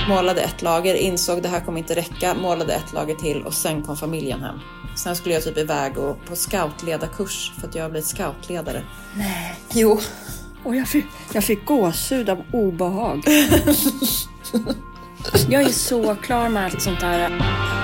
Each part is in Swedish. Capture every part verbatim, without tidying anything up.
Målade ett lager, insåg det här kommer inte räcka, målade ett lager till och sen kom familjen hem. Sen skulle jag typ iväg och på scoutledarkurs för att jag har blivit scoutledare. Nej. Jo. Och jag fick, jag fick gåshud av obehag. Jag är så klar med allt sånt där.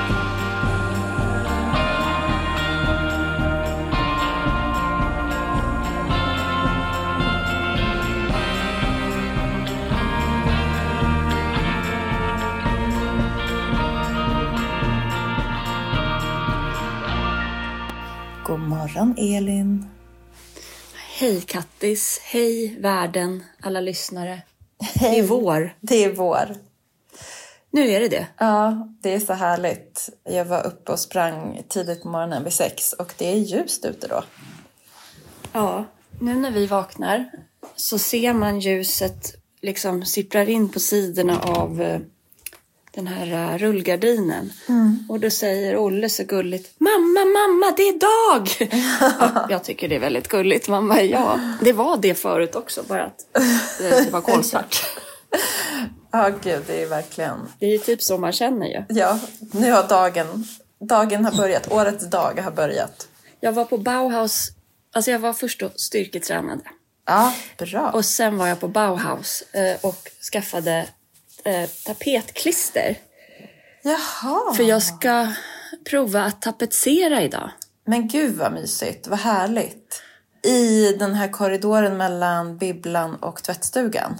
God morgon Elin. Hej Kattis, hej världen, alla lyssnare. Hej. Det är vår. Det är vår. Nu är det det. Ja, det är så härligt. Jag var uppe och sprang tidigt på morgonen vid sex och det är ljust ute då. Ja, nu när vi vaknar så ser man ljuset liksom sipprar in på sidorna av uh, den här uh, rullgardinen. Mm. Och då säger Olle så gulligt: Mamma, mamma, det är dag! Ja, jag tycker det är väldigt gulligt. Mamma, ja. Det var det förut också, bara att det var kolsvart. Ja, oh, gud, det är verkligen... Det är ju typ så man känner ju. Ja, nu har dagen... Dagen har börjat. Årets dag har börjat. Jag var på Bauhaus... Alltså jag var först och styrketränade. Ja, bra. Och sen var jag på Bauhaus eh, och skaffade eh, tapetklister. Jaha. För jag ska prova att tapetsera idag. Men gud vad mysigt, vad härligt. I den här korridoren mellan bibblan och tvättstugan.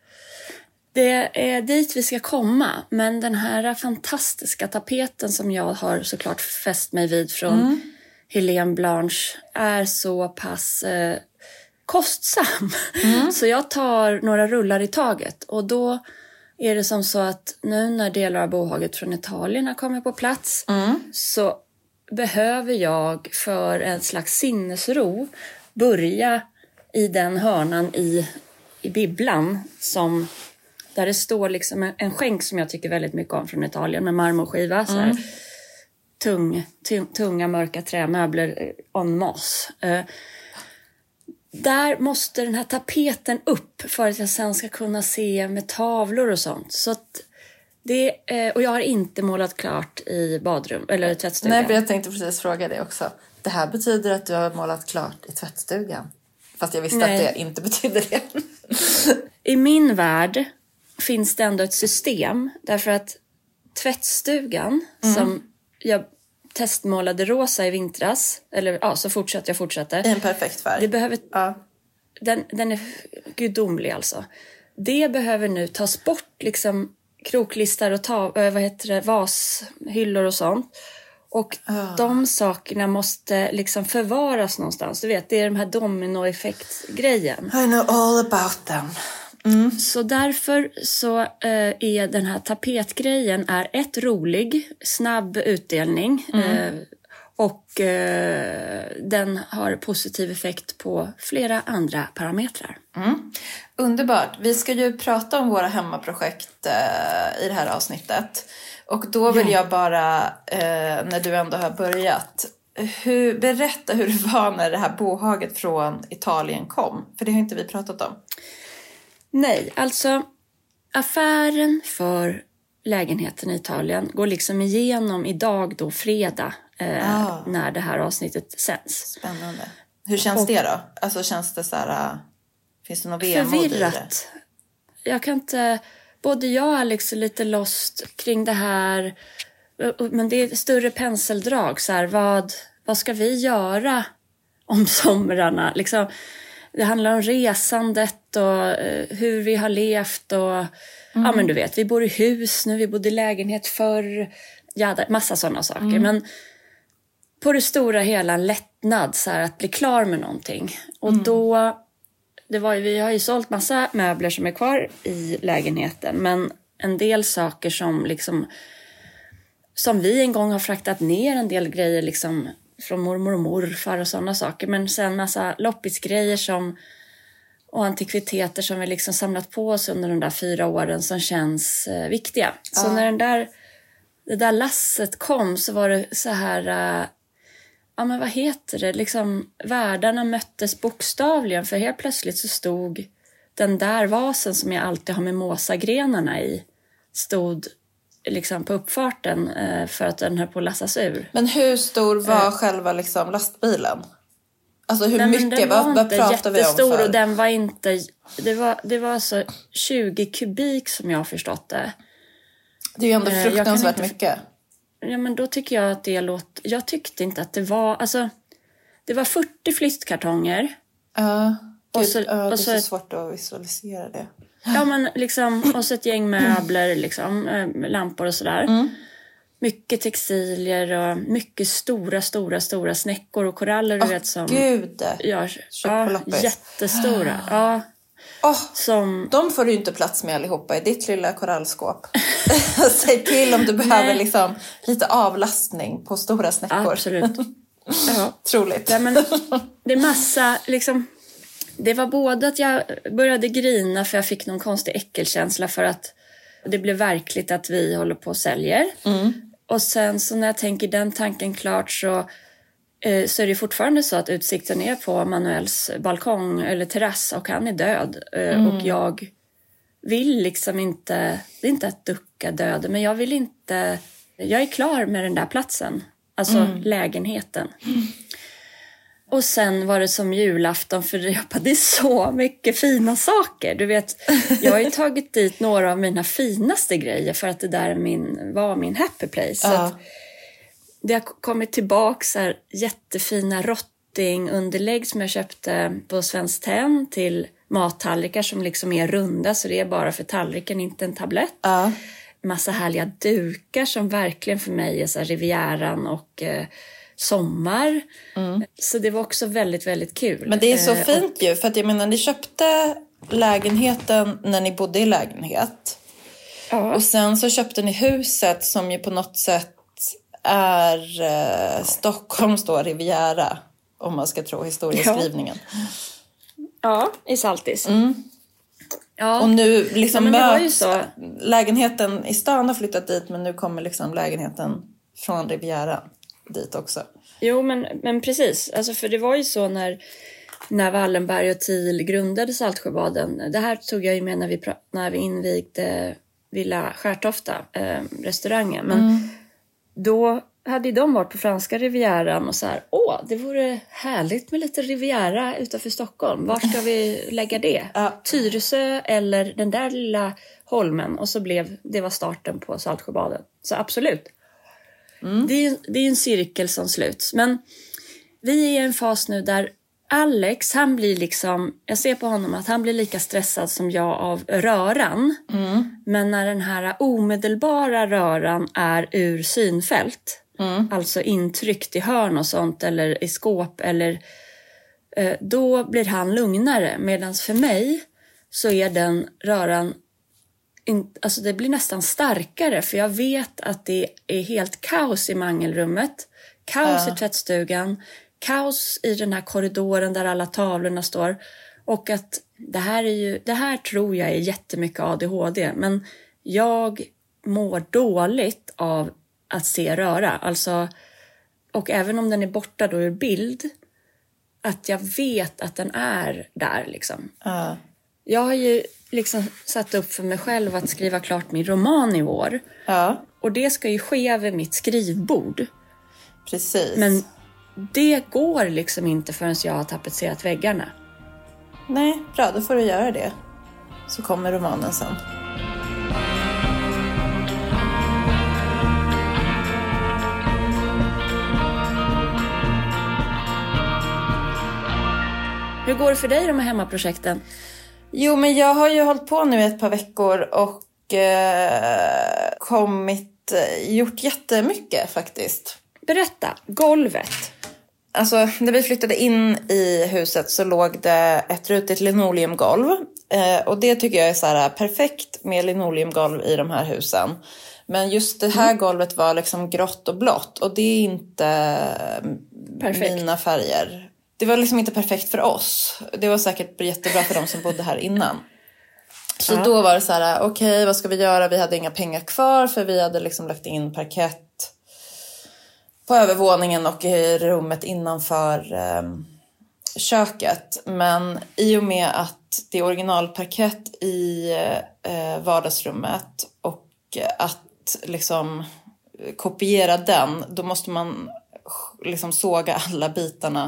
Det är dit vi ska komma, men den här fantastiska tapeten som jag har såklart fäst mig vid från mm. Helene Blanche är så pass eh, kostsam. Mm. Så jag tar några rullar i taget och då är det som så att nu när delar av bohaget från Italien har kommit på plats mm. så behöver jag för en slags sinnesro börja i den hörnan i, i bibblan som... Där det står liksom en, en skänk som jag tycker väldigt mycket om från Italien med marmorskiva. Mm. Så här, tung, tung, tunga mörka trämöbler en masse. Eh, där måste den här tapeten upp för att jag sen ska kunna se med tavlor och sånt. Så att det, eh, och jag har inte målat klart i badrum eller i tvättstugan. Nej, för jag tänkte precis fråga det också. Det här betyder att du har målat klart i tvättstugan. Fast jag visste Nej. att det inte betyder det. I min värld finns det ändå ett system. Därför att tvättstugan mm. som jag testmålade rosa i vintras. Eller ja, så fortsätter jag fortsätter. I en perfekt färg. Det behöver, ja. den, den är gudomlig alltså. Det behöver nu tas bort liksom kroklistar och ta, vad heter det, vashyllor och sånt. Och oh. de sakerna måste liksom förvaras någonstans. Du vet, det är de här dominoeffekt-grejen. I know all about them. Mm. Så därför så eh, är den här tapetgrejen är ett rolig, snabb utdelning. Mm. Eh, och eh, den har positiv effekt på flera andra parametrar. Mm. Underbart. Vi ska ju prata om våra hemmaprojekt eh, i det här avsnittet. Och då vill ja. jag bara, eh, när du ändå har börjat, hur, berätta hur det var när det här bohaget från Italien kom. För det har inte vi pratat om. Nej, alltså affären för lägenheten i Italien går liksom igenom idag då fredag eh, ah. när det här avsnittet sänds. Spännande. Hur känns och, det då? Alltså känns det så här, finns det något vemod i det? Förvirrat. Jag kan inte, både jag och Alex är lite lost kring det här. Men det är större penseldrag så här, vad, vad ska vi göra om somrarna? Liksom, det handlar om resandet och eh, hur vi har levt och mm. ja men du vet, vi bor i hus nu, vi bodde i lägenhet förr, ja, massa sådana saker. Mm. Men på det stora hela en lättnad så här, att bli klar med någonting. Och mm. då, det var ju, vi har ju sålt massa möbler som är kvar i lägenheten, men en del saker som liksom, som vi en gång har fraktat ner en del grejer liksom från mormor och morfar och sådana saker. Men sen massa loppisgrejer som, och antikviteter som vi liksom samlat på oss under de där fyra åren som känns eh, viktiga. Ja. Så när den där, det där lasset kom så var det så här, eh, ja men vad heter det? Liksom världarna möttes bokstavligen, för helt plötsligt så stod den där vasen som jag alltid har mimosagrenarna i. stod liksom på uppfarten eh, för att den höll på att lassas ur. Men hur stor var eh. själva liksom lastbilen? Alltså hur Nej, mycket, vad, vad pratar vi om för? Och den var inte, det var, det var alltså tjugo kubik som jag har förstått det. Det är ju ändå eh, fruktansvärt inte, mycket. Ja, men då tycker jag att det låter, jag tyckte inte att det var, alltså det var fyrtio flyttkartonger. Ja, uh, och så, uh, det är och så, så svårt att visualisera det. Ja, men liksom, och så ett gäng möbler, liksom, lampor och sådär. Mm. Mycket textilier och mycket stora, stora, stora snäckor och koraller. Du oh, vet, som gud! Ja, ja, jättestora. Ja, oh, som... De får du ju inte plats med allihopa i ditt lilla korallskåp. Säg till om du behöver liksom, lite avlastning på stora snäckor. Absolut. Ja. Troligt. Ja, men det är massa... Liksom, det var både att jag började grina för jag fick någon konstig äckelkänsla för att det blev verkligt att vi håller på och säljer. Mm. Och sen så när jag tänker den tanken klart så, eh, så är det fortfarande så att utsikten är på Manuels balkong eller terrass och han är död. Eh, mm. Och jag vill liksom inte, det är inte att ducka döden, men jag vill inte, jag är klar med den där platsen. Alltså mm. lägenheten. Mm. Och sen var det som julafton för det är så mycket fina saker. Du vet, jag har ju tagit dit några av mina finaste grejer för att det där min, var min happy place. Så ja. att det har kommit tillbaka så här jättefina rottingunderlägg som jag köpte på Svenskt Tenn till mattallrikar som liksom är runda så det är bara för tallriken, inte en tablett. Ja. Massa härliga dukar som verkligen för mig är så här Rivieran och... Eh, sommar. Mm. Så det var också väldigt, väldigt kul. Men det är så eh, fint och... ju. För att jag menar, ni köpte lägenheten när ni bodde i lägenhet. Ja. Och sen så köpte ni huset som ju på något sätt är eh, Stockholms då Riviera. Om man ska tro historieskrivningen. Ja, ja i Saltis. Mm. Ja. Och nu liksom ja, möts lägenheten i stan har flyttat dit. Men nu kommer liksom lägenheten från Riviera dit också. Jo, men, men precis. Alltså, för det var ju så när, när Wallenberg och Thiel grundade Saltsjöbaden. Det här tog jag ju med när vi, när vi invigde Villa Skärtofta, eh, restaurangen. Men mm. då hade de varit på franska Rivieran och så här, åh, det vore härligt med lite Riviera utanför Stockholm. Var ska vi lägga det? Ja. Tyresö eller den där lilla holmen. Och så blev, det var starten på Saltsjöbaden. Så absolut. Mm. Det, är, det är en cirkel som sluts. Men vi är i en fas nu där Alex, han blir liksom... Jag ser på honom att han blir lika stressad som jag av röran. Mm. Men när den här omedelbara röran är ur synfält. Mm. Alltså intryckt i hörn och sånt. Eller i skåp. Eller, eh, då blir han lugnare. Medan för mig så är den röran... Alltså det blir nästan starkare för jag vet att det är helt kaos i mangelrummet, kaos ja. i tvättstugan, kaos i den här korridoren där alla tavlorna står och att det här är ju, det här tror jag är jättemycket A D H D, men jag mår dåligt av att se röra, alltså, och även om den är borta då ur bild, att jag vet att den är där liksom. Ja. Jag har ju liksom satt upp för mig själv att skriva klart min roman i år. Ja. Och det ska ju ske över mitt skrivbord. Precis. Men det går liksom inte förrän jag har tapetserat väggarna. Nej, bra, då får du göra det. Så kommer romanen sen. Hur går det för dig de här hemmaprojekten? Jo, men jag har ju hållit på nu i ett par veckor och eh, kommit, gjort jättemycket faktiskt. Berätta, golvet. Alltså, när vi flyttade in i huset så låg det ett rutigt linoleumgolv. Eh, och det tycker jag är så här perfekt med linoleumgolv i de här husen. Men just det här mm. golvet var liksom grått och blått och det är inte perfekt. Mina färger. Det var liksom inte perfekt för oss. Det var säkert jättebra för de som bodde här innan. Så ja. Då var det så här, okej, okay, vad ska vi göra? Vi hade inga pengar kvar för vi hade liksom lagt in parkett på övervåningen och i rummet innanför eh, köket. Men i och med att det är originalparkett i eh, vardagsrummet och exakt liksom kopiera den, då måste man liksom såga alla bitarna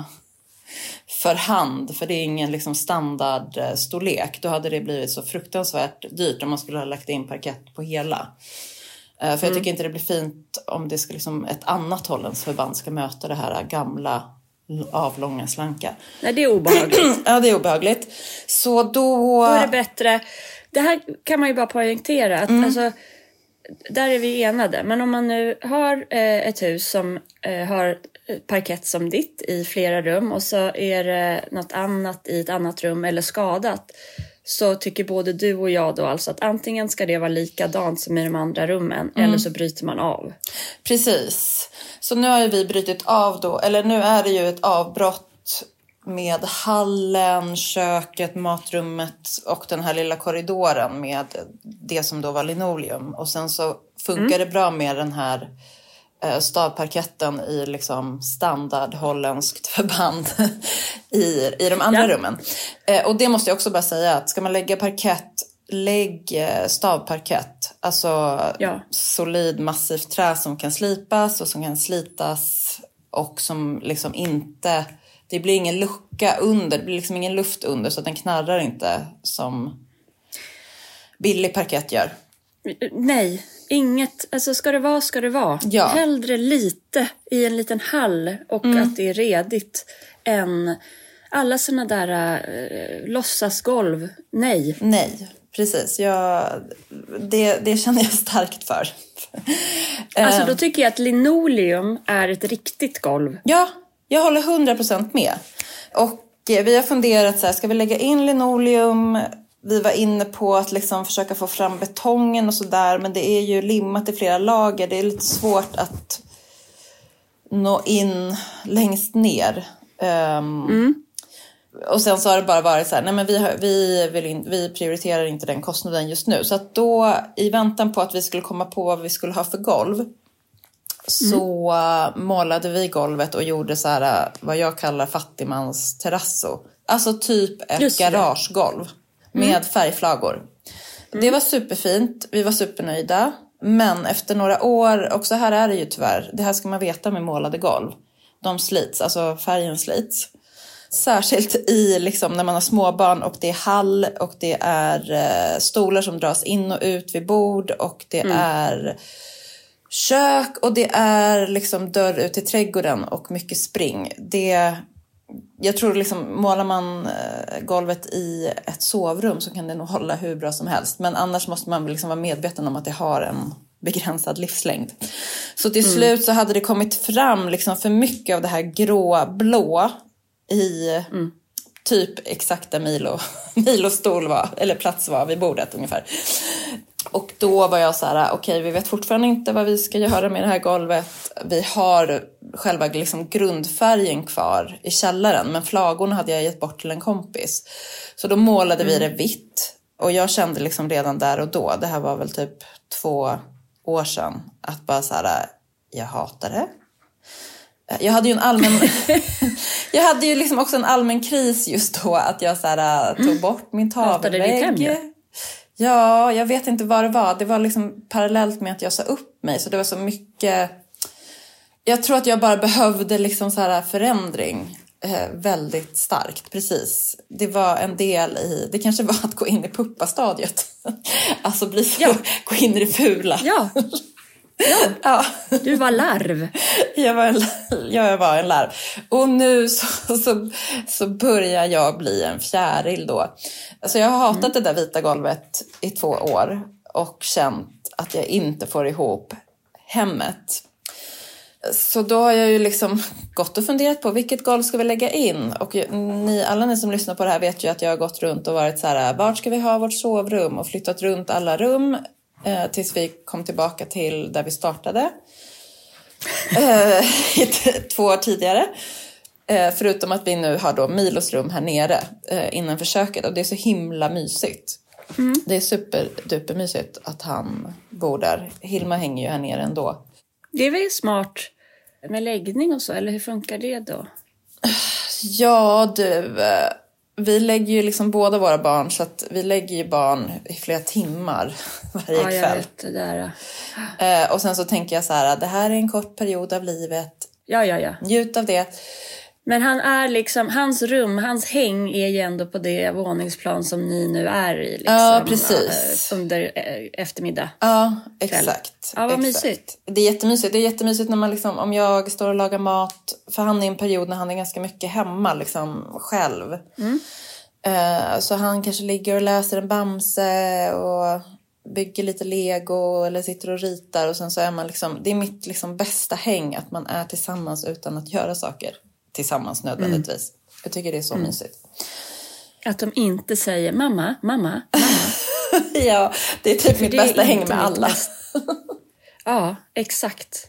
för hand, för det är ingen liksom standardstorlek. Då hade det blivit så fruktansvärt dyrt om man skulle ha lagt in parkett på hela. För jag tycker mm. inte det blir fint om det ska liksom ett annat Hollands förband ska möta det här gamla avlånga slanka. Nej, det är obehagligt. Ja, det är obehagligt. Så då... Då är det bättre. Det här kan man ju bara poängtera. Att, mm. alltså, där är vi enade. Men om man nu har eh, ett hus som eh, har parkett som ditt i flera rum. Och så är det något annat i ett annat rum eller skadat. Så tycker både du och jag då alltså att antingen ska det vara likadant som i de andra rummen. Mm. Eller så bryter man av. Precis. Så nu har ju vi brytit av då. Eller nu är det ju ett avbrott med hallen, köket, matrummet och den här lilla korridoren med det som då var linoleum. Och sen så funkar mm. det bra med den här eh, stavparketten i liksom standard holländskt förband i, i de andra ja. rummen. Eh, och det måste jag också bara säga att ska man lägga parkett, lägg stavparkett. Alltså ja. solid massivt trä som kan slipas och som kan slitas och som liksom inte... Det blir ingen lucka under, det blir liksom ingen luft under så att den knarrar inte som billig parkett gör. Nej, inget, alltså ska det vara ska det vara. Ja. Hellre lite i en liten hall och mm. att det är redigt än alla såna där äh, låtsasgolv. Nej. Nej, precis. Jag, det, det känner jag starkt för. Alltså då tycker jag att linoleum är ett riktigt golv. Ja, jag håller hundra procent med. Och vi har funderat så här, ska vi lägga in linoleum? Vi var inne på att liksom försöka få fram betongen och sådär. Men det är ju limmat i flera lager. Det är lite svårt att nå in längst ner. Um, mm. Och sen så har det bara varit så här, nej men vi, har, vi, vill in, vi prioriterar inte den kostnaden just nu. Så att då i väntan på att vi skulle komma på vad vi skulle ha för golv. Så mm. målade vi golvet och gjorde så här vad jag kallar fattigmans terrasso. Alltså typ ett garagegolv med mm. färgflagor. Mm. Det var superfint, vi var supernöjda. Men efter några år, också här är det ju tyvärr, det här ska man veta med målade golv. De slits, alltså färgen slits. Särskilt i liksom när man har småbarn och det är hall och det är eh, stolar som dras in och ut vid bord och det mm. är kök och det är liksom dörr ut till trädgården och mycket spring. Det, jag tror liksom målar man eh, golvet i ett sovrum så kan det nog hålla hur bra som helst. Men annars måste man liksom vara medveten om att det har en begränsad livslängd. Så till mm. slut så hade det kommit fram liksom för mycket av det här grå-blå i mm. typ exakt där Milo, Milo stol var, eller plats var vid bordet ungefär. Och då var jag så här, okej okay, vi vet fortfarande inte vad vi ska göra med det här golvet. Vi har själva liksom grundfärgen kvar i källaren, men flagorna hade jag gett bort till en kompis. Så då målade mm. vi det vitt. Och jag kände liksom redan där och då, det här var väl typ två år sedan, att bara så här, jag hatar det. Jag hade ju en allmän jag hade ju liksom också en allmän kris just då att jag så här, tog bort min tavelvägg. Ja, jag vet inte vad det var. Det var liksom parallellt med att jag sa upp mig, så det var så mycket. Jag tror att jag bara behövde liksom så här förändring eh, väldigt starkt, precis. Det var en del i, det kanske var att gå in i puppastadiet. Alltså bli så, ja. gå in i det fula. Ja. Ja, ja. Du var larv. Jag var en, jag var en larv. Och nu så, så, så börjar jag bli en fjäril då. Alltså jag har hatat mm. det där vita golvet i två år. Och känt att jag inte får ihop hemmet. Så då har jag ju liksom gått och funderat på vilket golv ska vi lägga in. Och ni, alla ni som lyssnar på det här vet ju att jag har gått runt och varit så här, vart ska vi ha vårt sovrum? Och flyttat runt alla rum. Eh, tills vi kom tillbaka till där vi startade. Eh, två år tidigare. Eh, förutom att vi nu har då Milos rum här nere eh, innanför köket. Och det är så himla mysigt. Mm. Det är superduper mysigt att han bor där. Hilma hänger ju här nere ändå. Det är väl smart med läggning och så, eller hur funkar det då? Ja, du... vi lägger ju liksom båda våra barn, så att vi lägger ju barn i flera timmar varje Ja, jag kväll. vet det där. Eh, och sen så tänker jag så här, det här är en kort period av livet. Ja, ja, ja. Njut av det. Men han är liksom, hans rum, hans häng är ju ändå på det våningsplan som ni nu är i. Liksom, Ja, precis. Under eh, eftermiddag. Ja, exakt. Ja, vad exakt. mysigt. Det är jättemysigt. Det är jättemysigt när man liksom, om jag står och lagar mat. För han är i en period när han är ganska mycket hemma liksom själv. Mm. Uh, så han kanske ligger och läser en Bamse och bygger lite Lego eller sitter och ritar. Och sen så är man liksom, det är mitt liksom bästa häng att man är tillsammans utan att göra saker tillsammans nödvändigtvis. Mm. Jag tycker det är så mm. mysigt. Att de inte säger mamma, mamma, mamma. Ja, det är typ mitt det bästa häng med alla. Ja, exakt.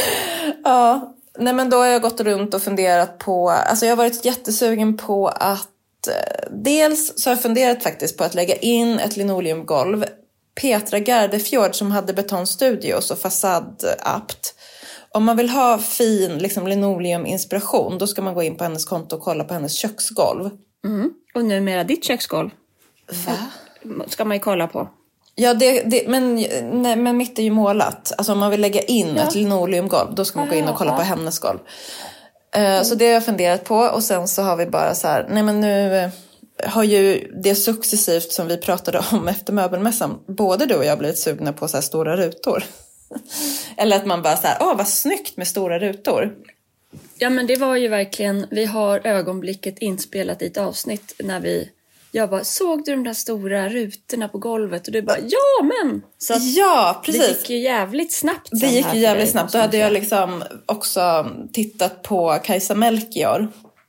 Ja, nej men då har jag gått runt och funderat på, alltså jag har varit jättesugen på att, dels så har jag funderat faktiskt på att lägga in ett linoleumgolv. Petra Gardefjord som hade Betongstudios och Fasadapt. Om man vill ha fin liksom, linoleuminspiration, då ska man gå in på hennes konto och kolla på hennes köksgolv. Mm. Och numera ditt köksgolv. Va? Ska man ju kolla på. Ja, det, det, men, nej, men mitt är ju målat. Alltså om man vill lägga in ja. ett linoleumgolv, då ska man gå in och kolla på hennes golv. Uh, mm. Så det har jag funderat på. Och sen så har vi bara så här, nej men nu har ju det successivt som vi pratade om efter möbelmässan, både du och jag blivit sugna på så här stora rutor. Eller att man bara så här, åh vad snyggt med stora rutor. Ja men det var ju verkligen, vi har ögonblicket inspelat i ett avsnitt när vi, jag bara, såg du de där stora rutorna på golvet? Och du bara, ja men! Så ja, precis. Det gick ju jävligt snabbt. Det gick ju jävligt snabbt. Då hade jag liksom också tittat på Kajsa Melchior,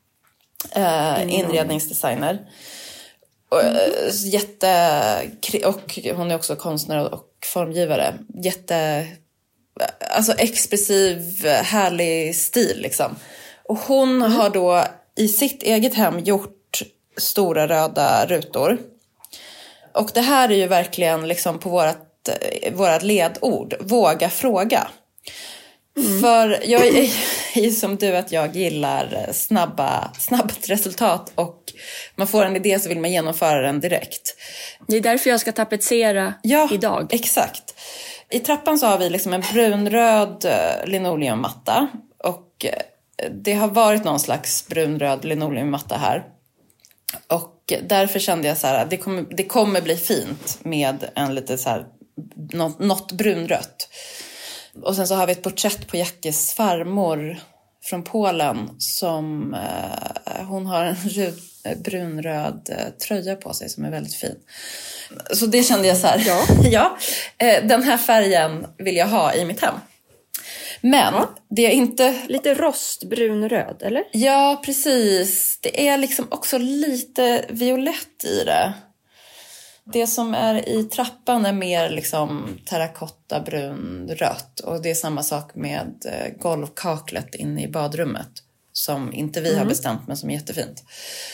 eh, inredningsdesigner. Och, mm. jätte, och hon är också konstnär och formgivare. Jätte, alltså expressiv, härlig stil liksom. Och hon mm. har då i sitt eget hem gjort stora röda rutor. Och det här är ju verkligen liksom på vårat, vårat ledord. Våga fråga. Mm. För jag är ju som du att jag gillar snabba, snabbt resultat och man får en idé så vill man genomföra den direkt. Det är därför jag ska tapetsera ja, idag. Exakt. I trappan så har vi liksom en brunröd linoleummatta och det har varit någon slags brunröd linoleummatta här. Och därför kände jag så här, det kommer, det kommer bli fint med en lite så här, något, något brunrött. Och sen så har vi ett porträtt på Jackes farmor från Polen som eh, hon har en röd, brunröd eh, tröja på sig som är väldigt fin. Så det kände jag så här, ja, ja eh, den här färgen vill jag ha i mitt hem. Men ja. det är inte... Lite rostbrunröd, eller? Ja, precis. Det är liksom också lite violett i det. Det som är i trappan är mer liksom terrakotta, brun, rött. Och det är samma sak med golvkaklet inne i badrummet. Som inte vi mm. har bestämt men som är jättefint.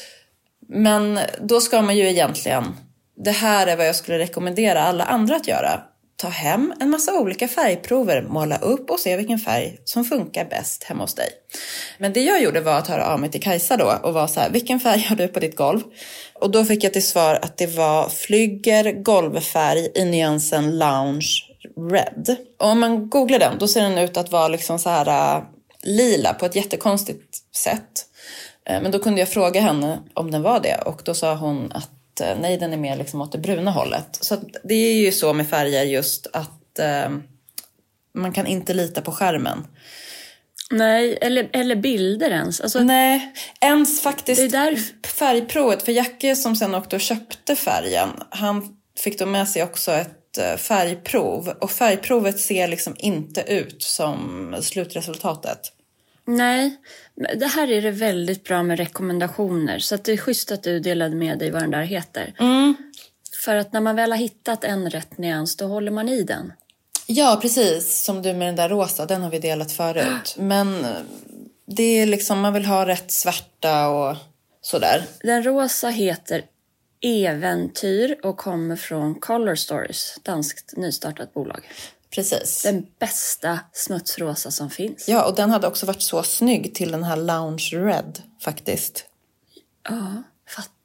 Men då ska man ju egentligen... Det här är vad jag skulle rekommendera alla andra att göra. Ta hem en massa olika färgprover, måla upp och se vilken färg som funkar bäst hemma hos dig. Men det jag gjorde var att höra av mig till Kajsa då och var så här, vilken färg har du på ditt golv? Och då fick jag till svar att det var flygger golvfärg i nyansen lounge red. Och om man googlar den, då ser den ut att vara liksom så här uh, lila på ett jättekonstigt sätt. Uh, men då kunde jag fråga henne om den var det och då sa hon att nej, den är mer liksom åt det bruna hållet. Så att det är ju så med färger just att eh, man kan inte lita på skärmen. Nej, eller, eller bilder ens. Alltså, nej, ens faktiskt det är där... färgprovet. För Jacke som sen åkte och köpte färgen, han fick då med sig också ett eh, färgprov. Och färgprovet ser liksom inte ut som slutresultatet. Nej, det här är det väldigt bra med rekommendationer. Så att det är schysst att du delade med dig vad den där heter. Mm. För att när man väl har hittat en rätt nyans, då håller man i den. Ja, precis. Som du med den där rosa, den har vi delat förut. Men det är liksom, man vill ha rätt svarta och sådär. Den rosa heter Äventyr och kommer från Color Stories, danskt nystartat bolag. Precis. Den bästa smutsrosa som finns. Ja, och den hade också varit så snygg till den här lounge red faktiskt. Ja, fattar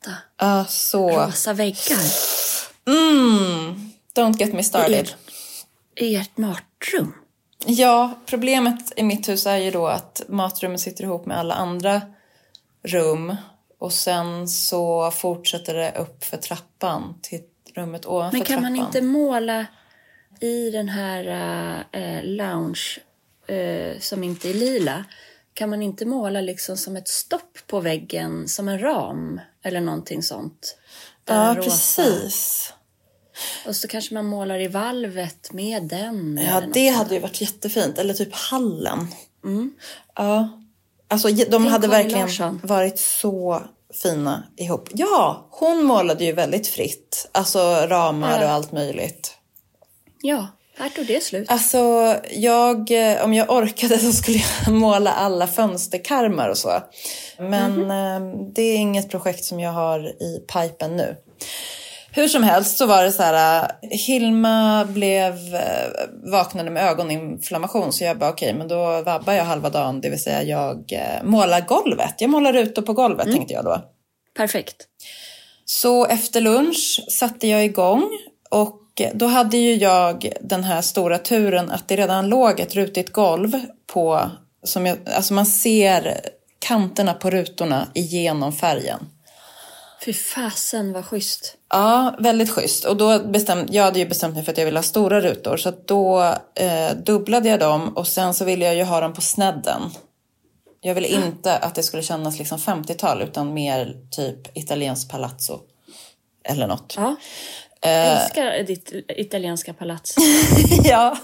Uh, så. Rosa väggar. Mm. Don't get me started. I ert matrum. Ja, problemet i mitt hus är ju då att matrummet sitter ihop med alla andra rum. Och sen så fortsätter det upp för trappan till rummet ovanför Men kan trappan. man inte måla i den här äh, lounge äh, som inte är lila? Kan man inte måla liksom som ett stopp på väggen, som en ram eller någonting sånt? Ja, precis. Och så kanske man målar i valvet med den. Ja, det hade ju varit jättefint. Eller typ hallen. Mm. Ja. Alltså de hade Karin verkligen Larsson. varit så fina ihop. Ja, hon målade ju väldigt fritt. Alltså ramar Ja. och allt möjligt. Ja, här tog det slut. Alltså, jag, om jag orkade så skulle jag måla alla fönsterkarmar och så. Men mm-hmm. det är inget projekt som jag har i pipen nu. Hur som helst så var det så här, Hilma blev, vaknade med ögoninflammation, så jag bara okej, okay, men då vabbar jag halva dagen, det vill säga jag målar golvet. Jag målar ute på golvet, mm. tänkte jag då. Perfekt. Så efter lunch satte jag igång och då hade ju jag den här stora turen att det redan låg ett rutigt golv på, som jag, alltså man ser kanterna på rutorna igenom färgen. Fy fasen, vad schysst. Ja, väldigt schysst. Och då bestämde, jag hade ju bestämt mig för att jag ville ha stora rutor. Så att då eh, dubblade jag dem och sen så ville jag ju ha dem på snedden. Jag ville mm. inte att det skulle kännas liksom femtiotal utan mer typ italiensk palazzo. Eller något. Ja, jag eh, älskar ditt italienska palats. Ja.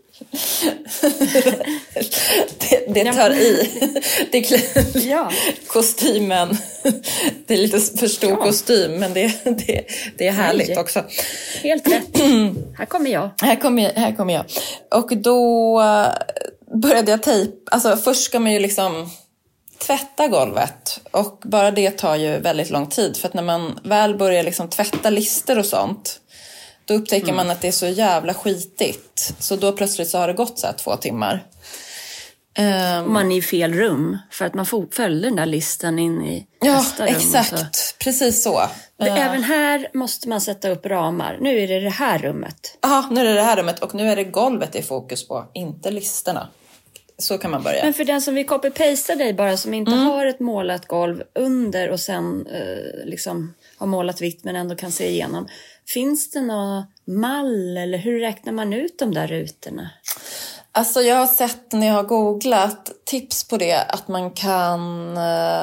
det, det tar i. Det klä- ja. Kostymen. Det är lite för stor ja. kostym, men det, det, det är härligt Nej. också. Helt rätt. Här kommer jag. Här kommer jag. Här kommer jag. Och då började jag tejpa. Alltså först ska man ju liksom tvätta golvet. Och bara det tar ju väldigt lång tid. För att när man väl börjar liksom tvätta lister och sånt, då upptäcker mm. man att det är så jävla skitigt. Så då plötsligt så har det gått så här två timmar. Um, man är i fel rum. För att man följer den där listan in i ja, nästa rum. Ja, exakt. Så. Precis så. Uh. Även här måste man sätta upp ramar. Nu är det det här rummet. Ja, nu är det det här rummet. Och nu är det golvet i fokus på. Inte listerna. Så kan man börja. Men för den som vill copy-pasta dig bara, som inte mm. har ett målat golv under och sen uh, liksom har målat vitt men ändå kan se igenom. Finns det någon mall eller hur räknar man ut de där rutorna? Alltså jag har sett när jag har googlat tips på det att man kan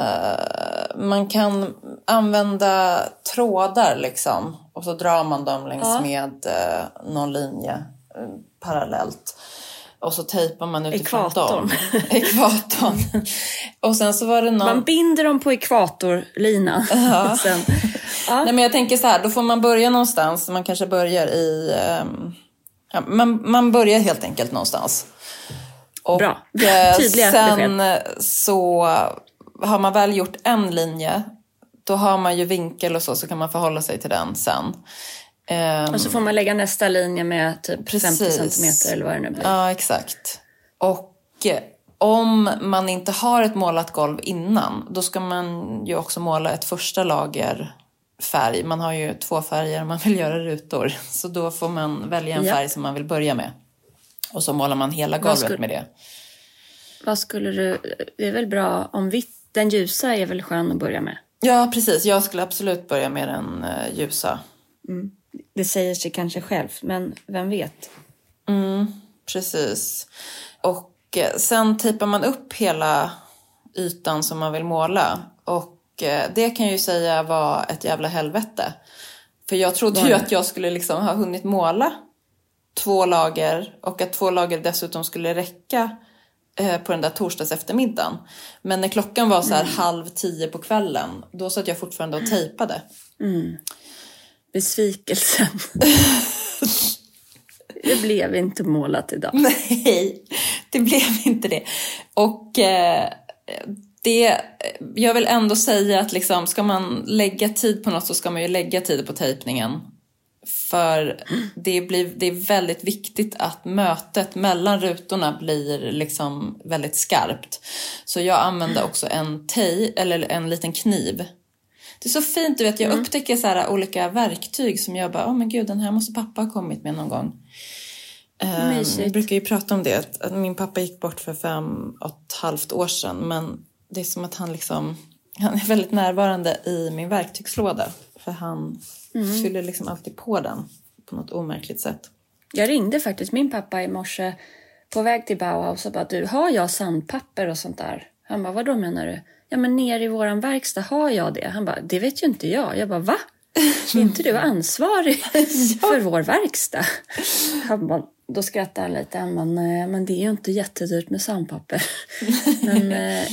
man kan använda trådar liksom och så drar man dem längs ja. med någon linje parallellt. Och så tejpar man utifrån ekvatorn. dem. Ekvatorn. Och sen så var det någon... Man binder dem på ekvatorlinan. Ja. sen... ja. Nej, men jag tänker så här, då får man börja någonstans. Man kanske börjar i... Um... Ja, man, man börjar helt enkelt någonstans. Och Bra. Tydliga sen besked. Så har man väl gjort en linje, då har man ju vinkel och så, så kan man förhålla sig till den sen. Um, och så får man lägga nästa linje med typ precis. femtio centimeter eller vad det nu blir. Ja, exakt. Och om man inte har ett målat golv innan, då ska man ju också måla ett första lager färg. Man har ju två färger om man vill göra rutor. Så då får man välja en färg yep. som man vill börja med. Och så målar man hela golvet skulle, med det. Vad skulle du... Det är väl bra om vitt, den ljusa är väl skön att börja med? Ja, precis. Jag skulle absolut börja med den uh, ljusa. Mm. Det säger sig kanske själv, men vem vet? Mm, precis. Och uh, sen tejpar man upp hela ytan som man vill måla. Och det kan jag ju säga var ett jävla helvete. För jag trodde ju att jag skulle liksom ha hunnit måla två lager. Och att två lager dessutom skulle räcka eh, på den där torsdags eftermiddagen. Men när klockan var så här mm. halv tio på kvällen, då satt jag fortfarande och tejpade. Mm. Besvikelsen. Det blev inte målat idag. Nej, det blev inte det. Och... Eh, Det, jag vill ändå säga att liksom, ska man lägga tid på något så ska man ju lägga tid på tejpningen. För det, blir, det är väldigt viktigt att mötet mellan rutorna blir liksom väldigt skarpt. Så jag använder också en tej, eller en liten kniv Det är så fint, du vet. Jag mm. upptäcker så här olika verktyg som jag bara, åh oh, men gud, den här måste pappa ha kommit med någon gång. Um, jag brukar ju prata om det, att min pappa gick bort för fem och ett halvt år sedan. Men det är som att han liksom, han är väldigt närvarande i min verktygslåda. För han mm. fyller liksom alltid på den på något omärkligt sätt. Jag ringde faktiskt min pappa i morse på väg till Bauhaus och bara, du, har jag sandpapper och sånt där? Han bara, vad då menar du? Ja, men ner i våran verkstad har jag det. Han bara, det vet ju inte jag. Jag bara, va? Är inte du ansvarig ja. för vår verkstad? Han bara, då skrattar han lite. Han bara, nej, men det är ju inte jättedyrt med sandpapper. men, eh,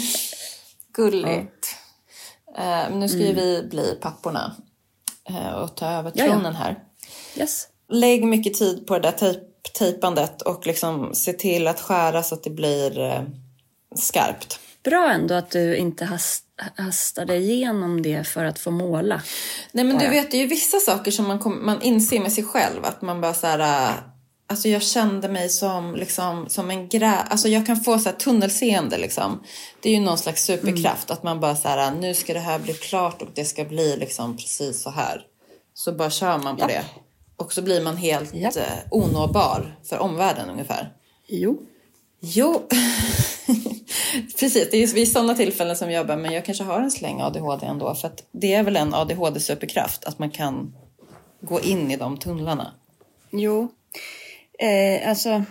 Gulligt. Ja. Uh, nu ska mm. vi bli papporna uh, och ta över tronen ja, ja. här. Yes. Lägg mycket tid på det där tejp, tejpandet och liksom se till att skära så att det blir uh, skarpt. Bra ändå att du inte hast, hastade igenom det för att få måla. Nej, men bara. Du vet, det är ju vissa saker som man, kom, man inser med sig själv. Att man bara så här... Alltså jag kände mig som, liksom, som en grä... Alltså jag kan få så här tunnelseende liksom. Det är ju någon slags superkraft. Mm. Att man bara så här, nu ska det här bli klart och det ska bli liksom precis så här. Så bara kör man på Japp. det. Och så blir man helt Japp. onåbar för omvärlden ungefär. Jo. Jo, precis. Det är vid sådana tillfällen som jag bara, men jag kanske har en släng A D H D ändå. För att det är väl en A D H D-superkraft att man kan gå in i de tunnlarna. Jo, eh, alltså,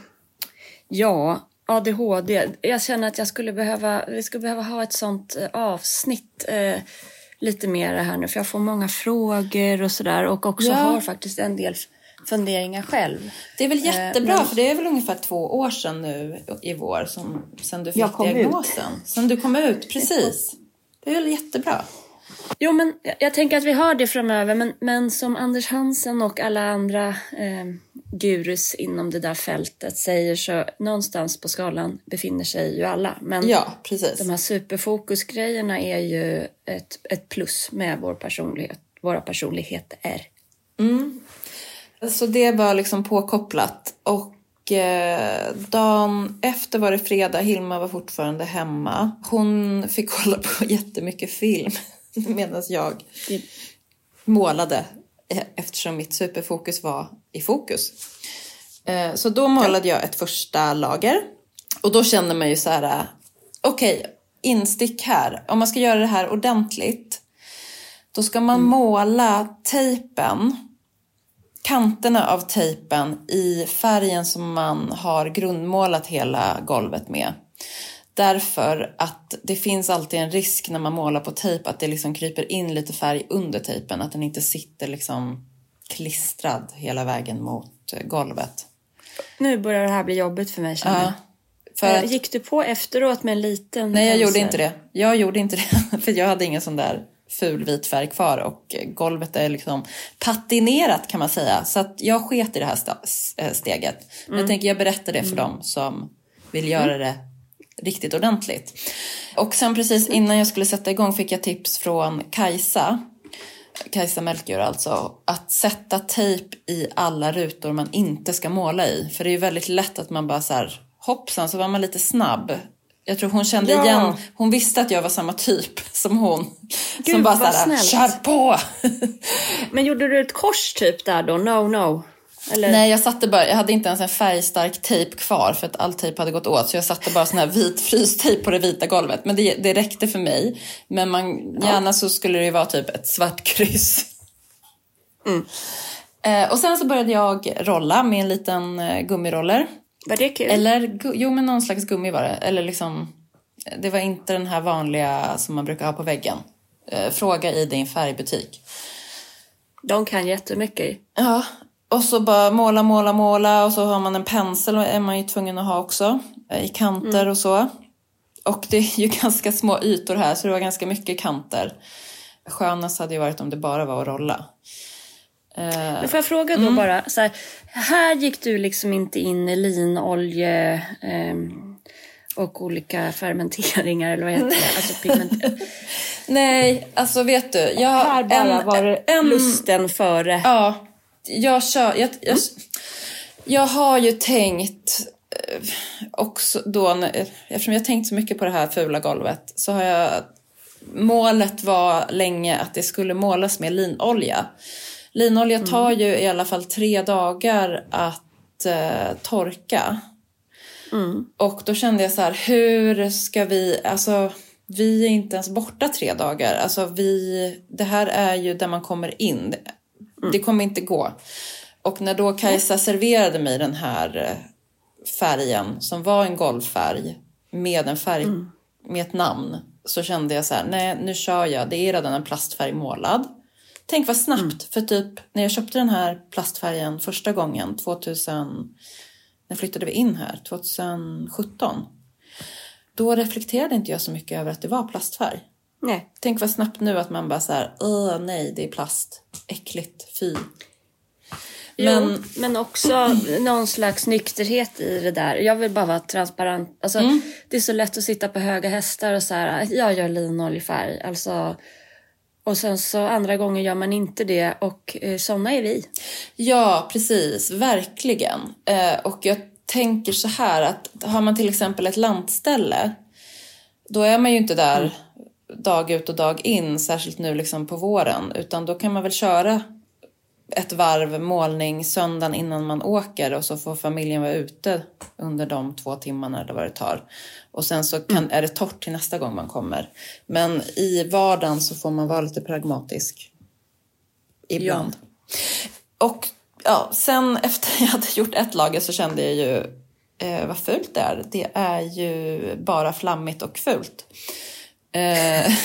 ja, A D H D. Jag känner att jag skulle behöva, vi skulle behöva ha ett sånt eh, avsnitt eh, lite mer här nu. För jag får många frågor och sådär. Och också ja. har faktiskt en del funderingar själv. Det är väl jättebra, men... för det är väl ungefär två år sedan nu i vår som, sen du fick diagnosen. Ut. Sen du kom ut, precis. Det är väl jättebra. Jo, men jag, jag tänker att vi har det framöver. Men, men som Anders Hansen och alla andra eh, gurus inom det där fältet säger, så någonstans på skalan befinner sig ju alla. Men ja, precis. De här superfokusgrejerna är ju ett, ett plus med vår personlighet. Våra personligheter är. Mm. Så det var liksom påkopplat. Och eh, dagen efter var det fredag. Hilma var fortfarande hemma. Hon fick kolla på jättemycket film medan jag målade. Eftersom mitt superfokus var i fokus. Eh, så då målade jag ett första lager. Och då kände man ju så här. Okej, okay, instick här. Om man ska göra det här ordentligt. Då ska man mm. måla tejpen. Kanterna av tejpen i färgen som man har grundmålat hela golvet med. Därför att det finns alltid en risk när man målar på tejp att det liksom kryper in lite färg under tejpen. Att den inte sitter liksom klistrad hela vägen mot golvet. Nu börjar det här bli jobbigt för mig, känner jag. Ja, för att... Gick du på efteråt med en liten... Nej, jag pensel? gjorde inte det. Jag gjorde inte det, för jag hade ingen sån där... ful vit färg kvar och golvet är liksom patinerat kan man säga. Så att jag sket i det här steget. Mm. Jag tänker jag berättar det för mm. dem som vill göra det riktigt ordentligt. Och sen precis innan jag skulle sätta igång fick jag tips från Kajsa. Kajsa Melchior alltså. Att sätta tejp i alla rutor man inte ska måla i. För det är ju väldigt lätt att man bara så här, hoppsan, så var man lite snabb. Jag tror hon kände ja. igen, hon visste att jag var samma typ som hon. Gud, som bara såhär, kör på! Men gjorde du ett kors typ där då? No, no. Eller? Nej, jag satte bara, jag hade inte ens en färgstark tejp kvar för att all tejp hade gått åt. Så jag satte bara sån här vit frystejp på det vita golvet. Men det, det räckte för mig. Men man, gärna ja. så skulle det ju vara typ ett svart kryss. Mm. Eh, och sen så började jag rolla med en liten eh, gummiroller. Var det kul? Eller, jo men någon slags gummi var det. Eller liksom, det var inte den här vanliga som man brukar ha på väggen. Eh, fråga i din färgbutik. De kan jättemycket. Ja, och så bara måla, måla, måla. Och så har man en pensel, är man ju tvungen att ha också. I kanter mm. och så. Och det är ju ganska små ytor här, så det var ganska mycket kanter. Skönast hade ju varit om det bara var att rolla. Men får jag fråga då mm. bara, så här, här gick du liksom inte in i linolje eh, och olika fermenteringar eller vad heter det? Alltså pigment. Nej, alltså vet du, jag här bara en, var en, lusten före. Ja, jag kör, jag, jag, mm. jag har ju tänkt också då, eftersom jag har tänkt så mycket på det här fula golvet, så har jag målet var länge att det skulle målas med linolja. Linolja tar mm. ju i alla fall tre dagar att eh, torka. Mm. Och då kände jag så här, hur ska vi, alltså vi är inte ens borta tre dagar. Alltså vi, det här är ju där man kommer in. Mm. Det kommer inte gå. Och när då Kajsa serverade mig den här färgen som var en golvfärg med en färg mm. med ett namn, så kände jag så här, nej nu kör jag, det är redan en plastfärg målad. Tänk vad snabbt, mm. för typ när jag köpte den här plastfärgen första gången tvåtusen, när flyttade vi in här tjugosjutton, då reflekterade inte jag så mycket över att det var plastfärg. Nej. Tänk vad snabbt nu att man bara så här, åh nej det är plast, äckligt, fy. Men, jo, men också någon slags nykterhet i det där. Jag vill bara vara transparent. Alltså, mm. Det är så lätt att sitta på höga hästar och så här, jag gör linoljefärg. Alltså, och sen så andra gånger gör man inte det. Och eh, såna är vi. Ja, precis. Verkligen. Eh, och jag tänker så här att har man till exempel ett lantställe, då är man ju inte där mm. dag ut och dag in, särskilt nu liksom på våren. Utan då kan man väl köra ett varv målning söndagen innan man åker, och så får familjen vara ute under de två timmarna eller vad det tar. Och sen så kan, mm. är det torrt till nästa gång man kommer. Men i vardagen så får man vara lite pragmatisk. Ibland. Ja. Och ja, sen efter jag hade gjort ett lager så kände jag ju eh, vad fult det är. Det är ju bara flammigt och fult. Eh,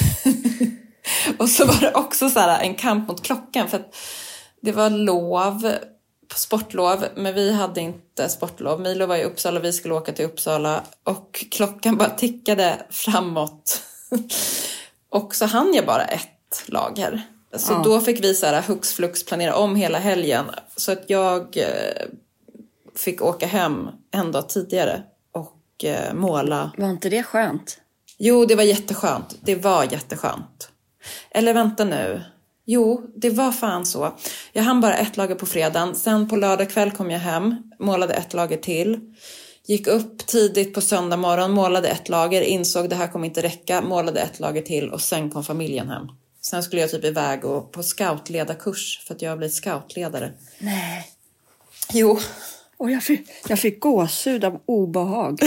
och så var det också så här en kamp mot klockan, för att det var lov, sportlov, men vi hade inte sportlov. Milo var i Uppsala, vi skulle åka till Uppsala och klockan bara tickade framåt. Och så hann jag bara ett lager. Så ja. Då fick vi så här hux flux planera om hela helgen. Så att jag eh, fick åka hem en dag tidigare och eh, måla. Var inte det skönt? Jo, det var jätteskönt. Det var jätteskönt. Eller vänta nu. Jo, det var fan så. Jag hann bara ett lager på fredagen. Sen på lördag kväll kom jag hem. Målade ett lager till. Gick upp tidigt på söndag morgon. Målade ett lager. Insåg det här kommer inte räcka. Målade ett lager till. Och sen kom familjen hem. Sen skulle jag typ iväg och på scoutledarkurs. För att jag har blivit scoutledare. Nej. Jo. Och jag fick, jag fick gåshud av obehag.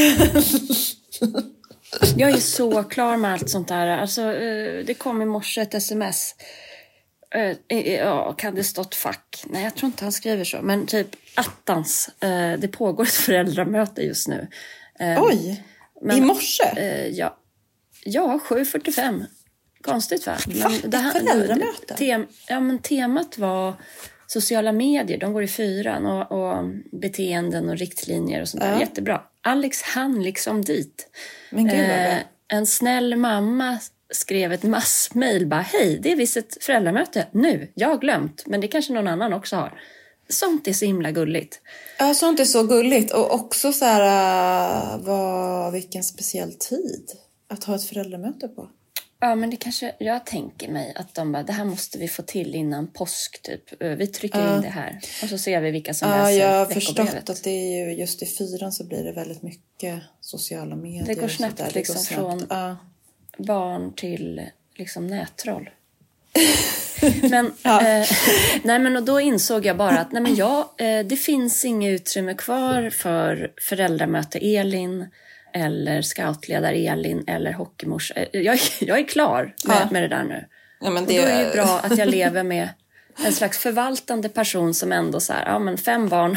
Jag är så klar med allt sånt där. Alltså, det kom i morse ett sms. Ja, kan det stått fack? Nej, jag tror inte han skriver så. Men typ attans. Det pågår ett föräldramöte just nu. Oj, men, i morse? Ja, ja sju fyrtiofem. Konstigt va? Men det här, ett föräldramöte? Tem, ja, men temat var sociala medier. De går i fyran. Och, och beteenden och riktlinjer och sånt där. Ja. Jättebra. Alex han liksom dit. Men gud, eh, en snäll mamma skrev ett massmail. Bara, hej, det är visst ett föräldramöte nu. Jag har glömt. Men det kanske någon annan också har. Sånt är så himla gulligt. Ja, sånt är så gulligt. Och också så här, vad, vilken speciell tid att ha ett föräldramöte på. Ja, men det kanske, jag tänker mig att de bara, det här måste vi få till innan påsk typ. Vi trycker uh, in det här. Och så ser vi vilka som uh, läser jag har förstått att det är ju just i fyran så blir det väldigt mycket sociala medier. Det går snabbt det liksom går snabbt. Från uh. barn till liksom nättroll. men, ja. eh, nej men och då insåg jag bara att nej men ja, eh, det finns inget utrymme kvar för föräldramöte Elin eller scoutledare Elin eller hockeymors. Jag, jag är klar med, ja. med det där nu. Ja, men det... Och då är det bra att jag lever med en slags förvaltande person som ändå så här, ja men fem barn.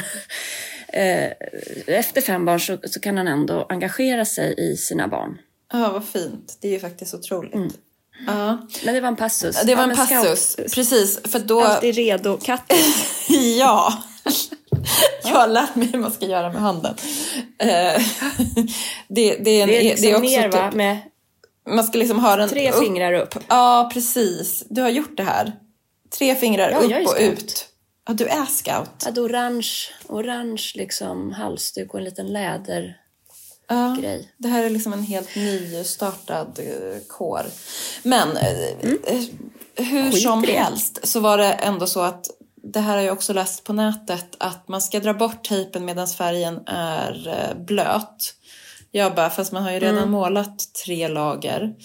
Efter fem barn så, så kan han ändå engagera sig i sina barn. Ja, vad fint. Det är ju faktiskt otroligt. Mm. Ja. Men det var en passus. Det var ja, en passus, scout... precis. För då... Alltid redo, katten. Ja. Jag har lärt mig hur man ska göra med handen. det, det, är en, det är liksom det är också mer va? Typ, med man ska liksom ha den tre upp. fingrar upp. Ja, precis. Du har gjort det här. Tre fingrar ja, upp och ut. Ja, du är scout. Ja, orange, orange liksom halsduk och en liten läder. Ja, grej. Det här är liksom en helt ny startad uh, kår. Men mm. uh, hur Skit som det. helst så var det ändå så att det här har jag också läst på nätet att man ska dra bort tejpen medan färgen är uh, blöt. Jag bara, fast man har ju redan mm. målat tre lager.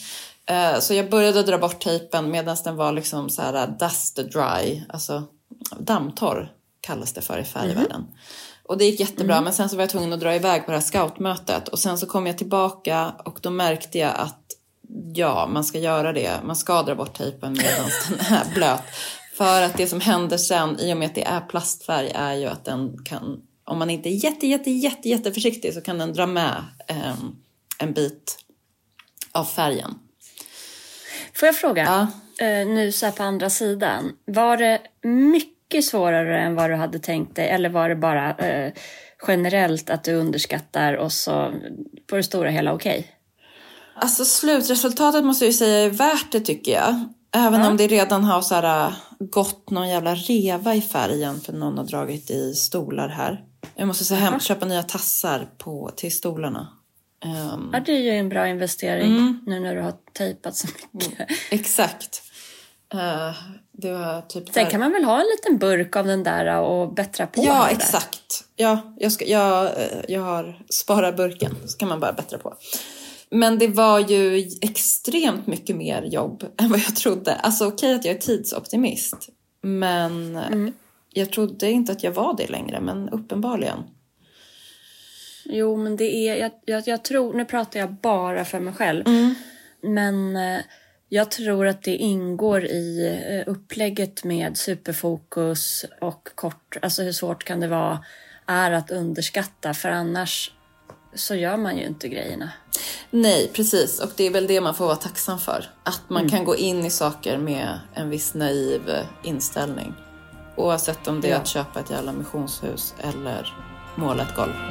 Eh, så jag började dra bort tejpen medan den var liksom så här dust dry. Alltså dammtorr kallas det för i färgvärlden. Mm. Och det gick jättebra, mm. men sen så var jag tvungen att dra iväg på det här scoutmötet. Och sen så kom jag tillbaka och då märkte jag att ja, man ska göra det. Man ska dra bort tejpen medan den är blöt. För att det som händer sen, i och med att det är plastfärg, är ju att den kan, om man inte är jätte, jätte, jätte, jätte försiktig, så kan den dra med eh, en bit av färgen. Får jag fråga, ja. eh, nu så här på andra sidan, var det mycket svårare än vad du hade tänkt dig, eller var det bara eh, generellt att du underskattar och så på det stora hela okej? Okay? Alltså slutresultatet måste jag ju säga är värt det, tycker jag. Även ja. om det redan har så här gått någon jävla reva i färgen för någon har dragit i stolar här. Jag måste säga hem, köpa nya tassar på, till stolarna. Um, ja, det är ju en bra investering mm. nu när du har tejpat så mycket. Mm, exakt. Uh, det var typ Sen där. kan man väl ha en liten burk av den där och bättra på. Ja, exakt. Ja, jag, ska, jag, jag har sparat burken, så kan man bara bättra på. Men det var ju extremt mycket mer jobb än vad jag trodde. Alltså okej att jag är tidsoptimist. Men mm. jag trodde inte att jag var det längre. Men uppenbarligen. Jo, men det är... Jag, jag, jag tror... Nu pratar jag bara för mig själv. Mm. Men jag tror att det ingår i upplägget med superfokus och kort... Alltså hur svårt kan det vara? Är att underskatta. För annars så gör man ju inte grejerna. Nej, precis. Och det är väl det man får vara tacksam för. Att man mm. kan gå in i saker med en viss naiv inställning. Oavsett om det är ja. att köpa ett jävla missionshus eller måla ett golv.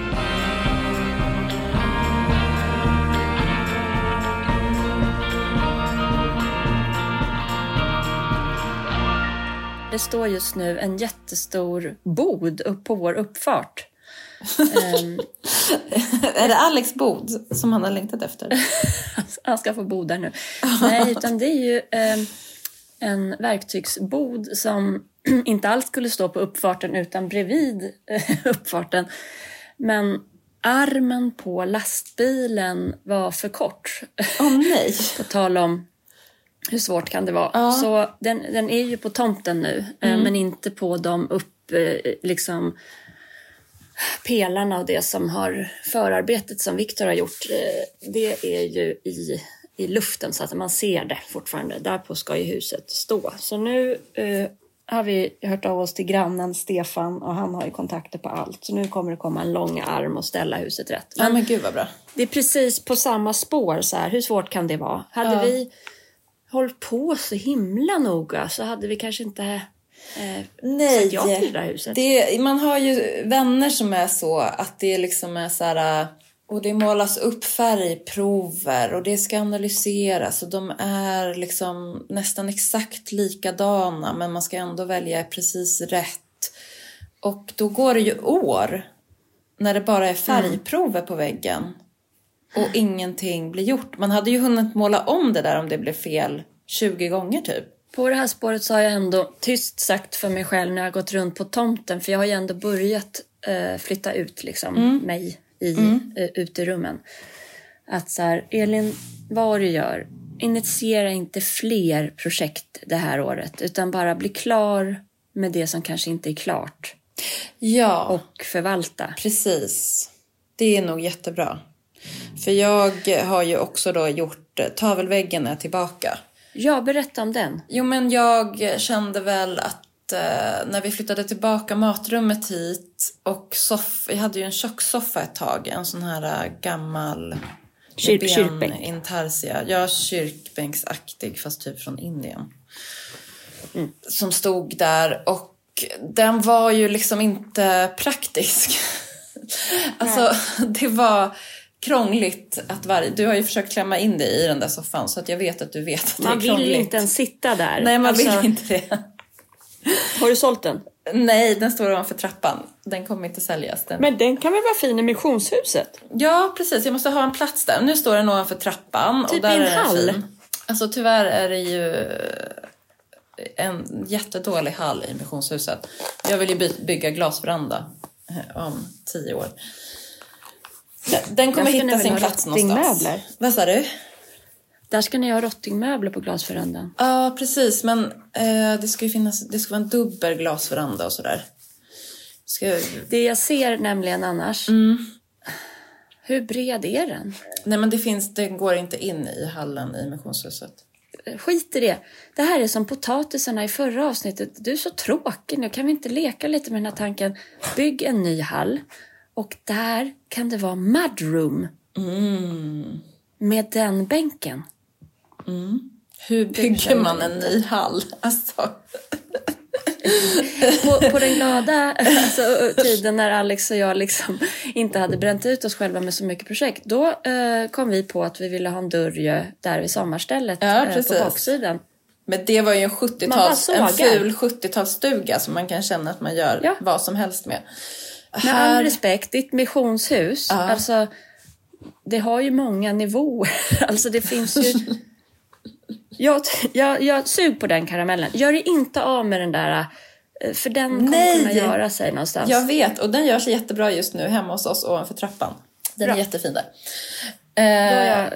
Det står just nu en jättestor bod upp på vår uppfart. um, är det Alex bod som han har längtat efter? Han ska få bod där nu. Nej, utan det är ju um, en verktygsbod som inte alls skulle stå på uppfarten utan bredvid uh, uppfarten. Men armen på lastbilen var för kort. Åh oh, nej. På tal om hur svårt kan det vara. Ja. Så den, den är ju på tomten nu, mm. men inte på de upp liksom pelarna och det som har förarbetet som Victor har gjort. Det är ju i, i luften så att man ser det fortfarande. Därpå ska ju huset stå. Så nu eh, har vi hört av oss till grannen Stefan och han har ju kontakter på allt. Så nu kommer det komma en lång arm och ställa huset rätt. Men, ja, men gud vad bra. Det är precis på samma spår så här. Hur svårt kan det vara? Hade ja. vi hållit på så himla noga så hade vi kanske inte eh, Nej, sagt ja till det där huset. Det, man har ju vänner som är så att det liksom är så här, och det målas upp färgprover och det ska analyseras och de är liksom nästan exakt likadana men man ska ändå välja precis rätt. Och då går det ju år när det bara är färgprover mm. på väggen. Och ingenting blir gjort. Man hade ju hunnit måla om det där om det blev fel tjugo gånger typ. På det här spåret så har jag ändå tyst sagt för mig själv när jag har gått runt på tomten. För jag har ju ändå börjat uh, flytta ut liksom, mm. mig i mm. uh, uterummen. Att så här, Elin, vad du gör, initiera inte fler projekt det här året. Utan bara bli klar med det som kanske inte är klart. Ja. Och förvalta. Precis. Det är nog jättebra. För jag har ju också då gjort tavelväggen är tillbaka. Ja, berätta om den. Jo, men jag kände väl att eh, när vi flyttade tillbaka matrummet hit och soff, jag hade ju en kökssoffa ett tag, en sån här gammal Kyrk, kyrkbänk. Intarsia. Ja, kyrkbänksaktig fast typ från Indien. Mm. Som stod där och den var ju liksom inte praktisk. Alltså, Nej. det var krångligt att varje... Du har ju försökt klämma in dig i den där soffan så att jag vet att du vet att man det är krångligt. Man vill inte ens sitta där. Nej, man alltså... vill inte det. Har du sålt den? Nej, den står ovanför trappan. Den kommer inte säljas. Den... Men den kan väl vara fin i missionshuset? Ja, precis. Jag måste ha en plats där. Nu står den ovanför trappan. Typ och där i en är hall? Fin. Alltså tyvärr är det ju en jättedålig hall i missionshuset. Jag vill ju by- bygga glasveranda om tio år. Den kommer hitta sin plats någonstans. Möbler. Vad sa du? Där ska ni ha rottingmöbler på glasverandan. Ja, precis. Men eh, det ska ju finnas, det ska vara en dubbel glasveranda och sådär. Ska... Det jag ser nämligen annars... Mm. Hur bred är den? Nej, men det finns, det går inte in i hallen i missionshuset. Skit i det. Det här är som potatisarna i förra avsnittet. Du är så tråkig nu. Kan vi inte leka lite med den här tanken? Bygg en ny hall. Och där kan det vara mudroom. Mm. Med den bänken. Mm. Hur bygger man en ny hall? Alltså... på, på den glada alltså, tiden när Alex och jag liksom inte hade bränt ut oss själva med så mycket projekt. Då eh, kom vi på att vi ville ha en dörr där vid sommarstället ja, eh, på baksidan. Men det var ju en sjuttio-tals, en ful sjuttiotalsstuga som man kan känna att man gör ja. vad som helst med. Med här... all respekt, ditt missionshus, ja. alltså det har ju många nivåer. Alltså det finns ju... Jag, jag, jag sug på den karamellen. Gör det inte av med den där, för den kommer Nej. kunna göra sig någonstans. Jag vet, och den gör sig jättebra just nu hemma hos oss ovanför trappan. Den Bra. är jättefin där. Eh,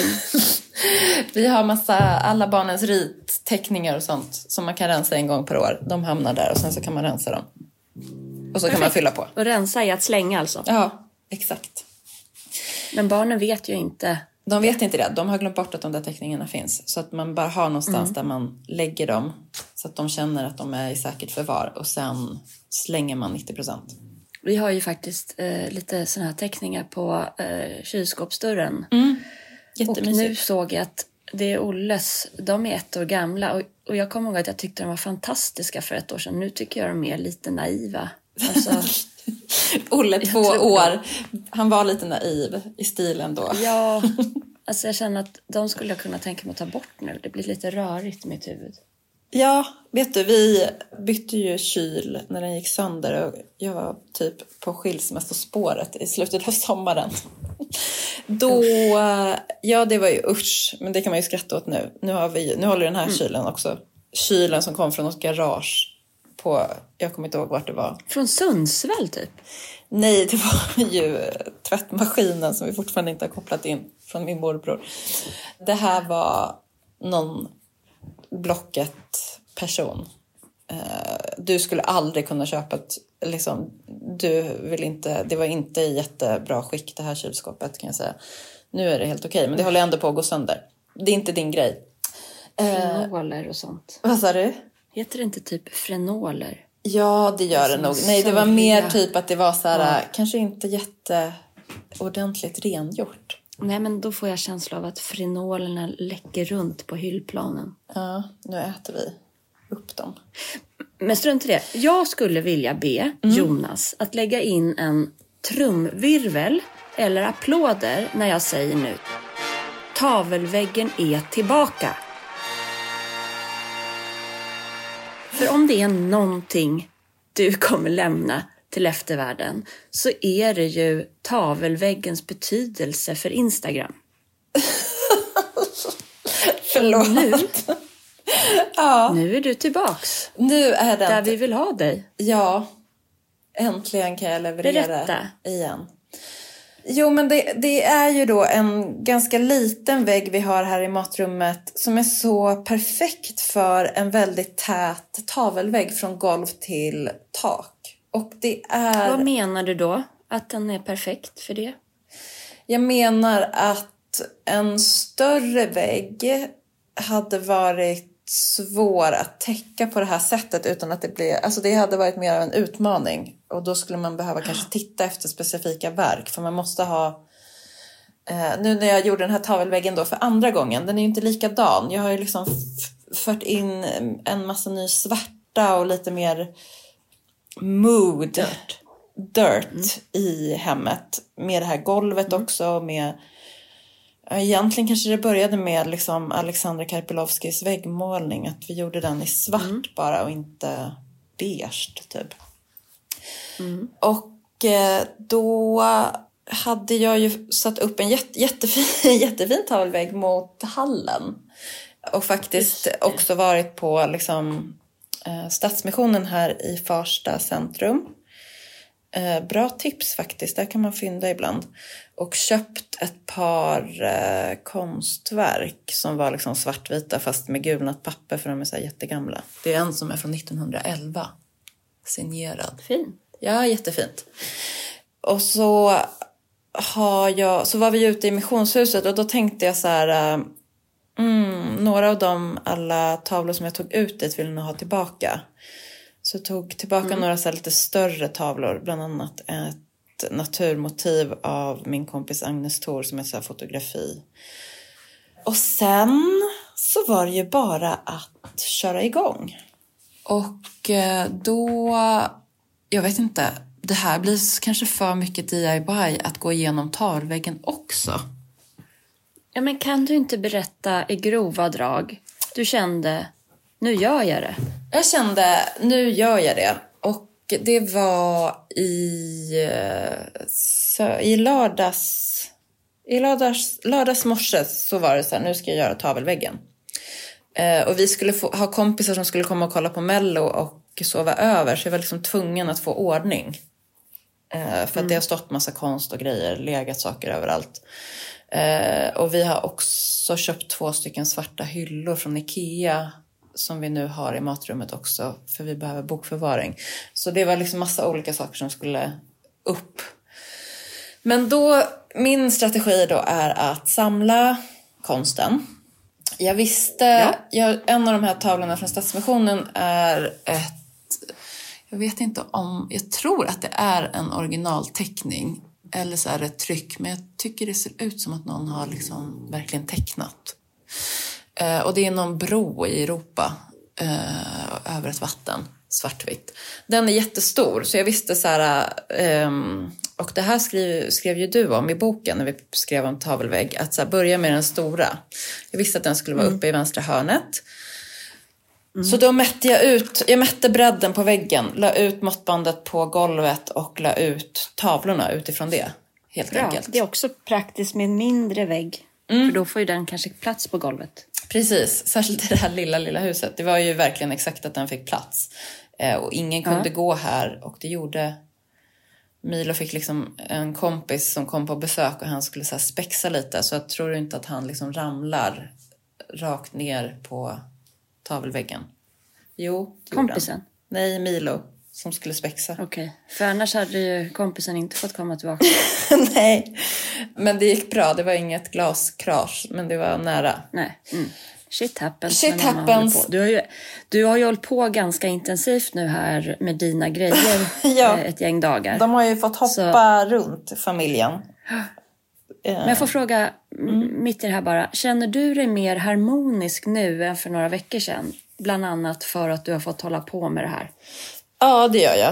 vi har massa, alla barnens ritteckningar och sånt som man kan rensa en gång per år. De hamnar där och sen så kan man rensa dem. Och så Perfekt. kan man fylla på. Och rensa är att slänga alltså? Ja, exakt. Men barnen vet ju inte... De vet inte det. De har glömt bort att de där teckningarna finns. Så att man bara har någonstans mm. där man lägger dem. Så att de känner att de är i säkert förvar. Och sen slänger man nittio procent. Vi har ju faktiskt eh, lite såna här teckningar på eh, kylskåpsdörren. Mm. Och nu såg jag att det är Olles. De är ett år gamla. Och, och jag kommer ihåg att jag tyckte de var fantastiska för ett år sedan. Nu tycker jag de är lite naiva. Alltså... Olle, två år. Han var lite naiv i stilen då. Ja, alltså jag känner att de skulle jag kunna tänka mig att ta bort nu. Det blir lite rörigt i mitt huvud. Ja, vet du, vi bytte ju kyl när den gick sönder. Och jag var typ på skilsmässospåret i slutet av sommaren. Då, ja det var ju usch. Men det kan man ju skratta åt nu. Nu, har vi, nu håller den här mm. kylen också. Kylen som kom från något garage. På, jag kommer inte ihåg vart det var. Från Sundsvall typ? Nej, det var ju tvättmaskinen som vi fortfarande inte har kopplat in från min morbror. Det här var någon Blocket-person. Du skulle aldrig kunna köpa ett, liksom, du vill inte, det var inte i jättebra skick det här kylskåpet kan jag säga. Nu är det helt okej, men det håller ändå på att gå sönder. Det är inte din grej. Frenoler och sånt. Vad sa du? Heter det inte typ frenoler? Ja, det gör det nog. Nej, det var mer typ att det var så här, ja. kanske inte jätte ordentligt rengjort. Nej, men då får jag känsla av att frenolerna läcker runt på hyllplanen. Ja, nu äter vi upp dem. Men strunt i det. Jag skulle vilja be mm. Jonas att lägga in en trumvirvel eller applåder när jag säger nu. Tavelväggen är tillbaka. För om det är någonting du kommer lämna till eftervärlden så är det ju tavelväggens betydelse för Instagram. Förlåt. Nu, ja. nu är du tillbaks. Nu är den där vi vill ha dig. Ja, äntligen kan jag leverera Berätta. igen. Jo, men det, det är ju då en ganska liten vägg vi har här i matrummet som är så perfekt för en väldigt tät tavelvägg från golv till tak. Och det är... Vad menar du då? Att den är perfekt för det? Jag menar att en större vägg hade varit svår att täcka på det här sättet utan att det blev... Alltså det hade varit mer av en utmaning. Och då skulle man behöva kanske titta efter specifika verk. För man måste ha... Eh, nu när jag gjorde den här tavelväggen då för andra gången. Den är ju inte likadan. Jag har ju liksom f- fört in en massa ny svarta och lite mer mood. Dirt. Dirt mm. i hemmet. Med det här golvet mm. också. Med... Egentligen kanske det började med liksom Alexandra Karpilovskis väggmålning. Att vi gjorde den i svart mm. bara och inte beige typ. Mm. Och eh, då hade jag ju satt upp en jätte, jättefin, jättefin tavelvägg mot hallen. Och faktiskt också varit på liksom, eh, Stadsmissionen här i Farsta centrum. Eh, bra tips faktiskt, där kan man fynda ibland. Och köpt ett par eh, konstverk som var liksom svartvita fast med gulnat papper för de är så här jättegamla. Det är en som är från nittonhundraelva, signerad. Fint. Ja, jättefint. Och så, har jag, så var vi ute i missionshuset och då tänkte jag så här... Mm, några av de alla tavlor som jag tog ut dit vill jag nog ha tillbaka. Så jag tog tillbaka mm. några så här lite större tavlor. Bland annat ett naturmotiv av min kompis Agnes Thor som är så här fotografi. Och sen så var det ju bara att köra igång. Och då, jag vet inte, det här blir kanske för mycket D I Y att gå igenom tavelväggen också. Ja, men kan du inte berätta i grova drag? Du kände, nu gör jag det. Jag kände, nu gör jag det. Och det var i, så, i lördags, i lördags, lördags morse så var det så här, nu ska jag göra tavelväggen. Eh, och vi skulle få, ha kompisar som skulle komma och kolla på Mello och sova över. Så jag var liksom tvungen att få ordning. Eh, för att mm. det har stått massa konst och grejer, legat saker överallt. Eh, och vi har också köpt två stycken svarta hyllor från Ikea som vi nu har i matrummet också, för vi behöver bokförvaring. Så det var liksom massa olika saker som skulle upp. Men då, min strategi då är att samla konsten. Jag visste, ja. jag, en av de här tavlorna från Stadsmissionen är ett, jag vet inte om, jag tror att det är en originalteckning. Eller så är det ett tryck. Men jag tycker det ser ut som att någon har liksom verkligen tecknat. Eh, och det är någon bro i Europa. Eh, över ett vatten. Svartvitt. Den är jättestor. Så jag visste så här. Eh, och det här skrev, skrev ju du om i boken. När vi skrev om tavelvägg. Att så här, börja med den stora. Jag visste att den skulle vara uppe mm. i vänstra hörnet. Mm. Så då mätte jag ut, jag mätte bredden på väggen, la ut måttbandet på golvet och la ut tavlorna utifrån det, helt Bra. enkelt. Det är också praktiskt med en mindre vägg, mm. för då får ju den kanske plats på golvet. Precis, särskilt i det här lilla, lilla huset. Det var ju verkligen exakt att den fick plats. Eh, och ingen kunde ja. gå här och det gjorde... Milo fick liksom en kompis som kom på besök och han skulle så här spexa lite. Så jag tror inte att han liksom ramlar rakt ner på... tavelväggen. Jo, kompisen? Nej, Milo som skulle spexa. Okej, okay. För annars hade ju kompisen inte fått komma tillbaka. Nej, men det gick bra. Det var inget glaskrasch, men det var nära. Nej, mm. Shit happens. Shit happens. Du har, ju, du har ju hållit på ganska intensivt nu här med dina grejer ja. ett gäng dagar. De har ju fått hoppa Så... runt familjen. Men jag får fråga mm. mitt i det här bara. Känner du dig mer harmonisk nu än för några veckor sedan? Bland annat för att du har fått hålla på med det här. Ja, det gör jag.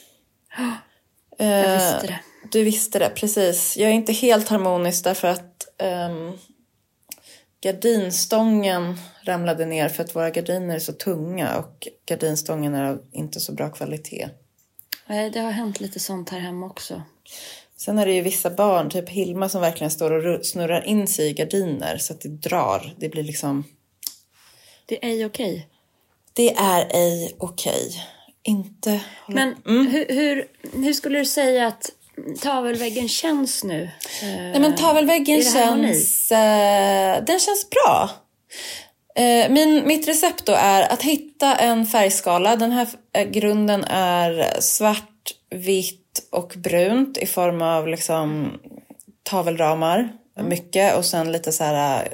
Jag visste det. Du visste det, precis. Jag är inte helt harmonisk därför att um, gardinstången ramlade ner för att våra gardiner är så tunga och gardinstången är av inte så bra kvalitet. Nej, det har hänt lite sånt här hemma också. Sen är det ju vissa barn, typ Hilma, som verkligen står och snurrar in sig i gardiner så att det drar. Det blir liksom... Det är ej okej. Det är ej okej. Inte... Men mm. hur, hur, hur skulle du säga att tavelväggen känns nu? Nej, men tavelväggen känns... Eh, den känns bra. Eh, min, mitt recept då är att hitta en färgskala. Den här eh, grunden är svart, vitt och brunt i form av liksom tavelramar. Mm. Mycket. Och sen lite så här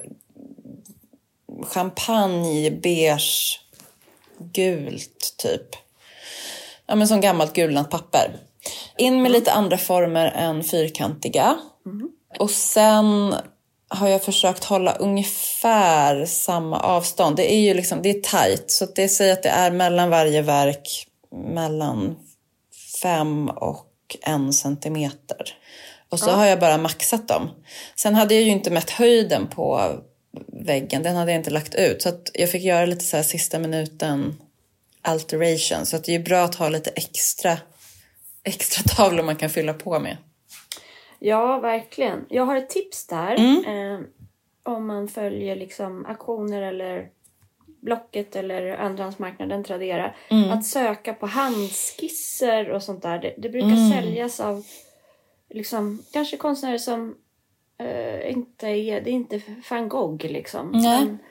champagne, beige, gult typ. Ja, men som gammalt gulnat papper. In med lite andra former än fyrkantiga. Mm. Och sen har jag försökt hålla ungefär samma avstånd. Det är ju liksom, det är tajt. Så att det säger att det är mellan varje verk mellan fem och en centimeter. Och så ja. har jag bara maxat dem. Sen hade jag ju inte mätt höjden på väggen. Den hade jag inte lagt ut. Så att jag fick göra lite så här sista minuten alteration. Så att det är bra att ha lite extra, extra tavlor man kan fylla på med. Ja, verkligen. Jag har ett tips där. Mm. Eh, om man följer liksom aktioner eller Blocket eller andrahandsmarknaden, Tradera. Mm. Att söka på handskisser och sånt där. Det, det brukar Mm. säljas av liksom, kanske konstnärer som uh, inte är, det är inte van Gogh liksom. Nej. Men,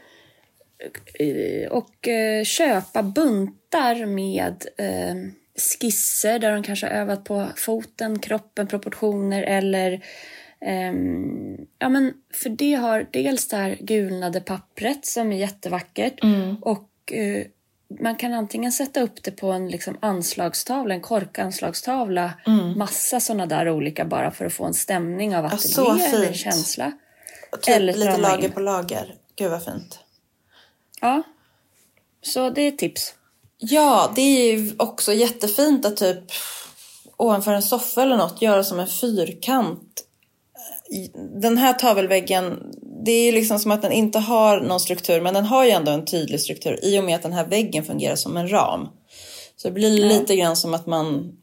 och uh, köpa buntar med uh, skisser där de kanske har övat på foten, kroppen, proportioner eller um, ja men för det har dels det här gulnade pappret som är jättevackert Mm. och uh, man kan antingen sätta upp det på en liksom anslagstavla, en korkanslagstavla, mm. massa sådana där olika bara för att få en stämning av ateljé eller en känsla. Typ eller lite lager in. På lager. Gud vad fint. Ja, så det är ett tips. Ja, det är ju också jättefint att typ ovanför en soffa eller något göra som en fyrkant. Den här tavelväggen, det är ju liksom som att den inte har någon struktur, men den har ju ändå en tydlig struktur i och med att den här väggen fungerar som en ram. Så det blir ja. lite grann som att man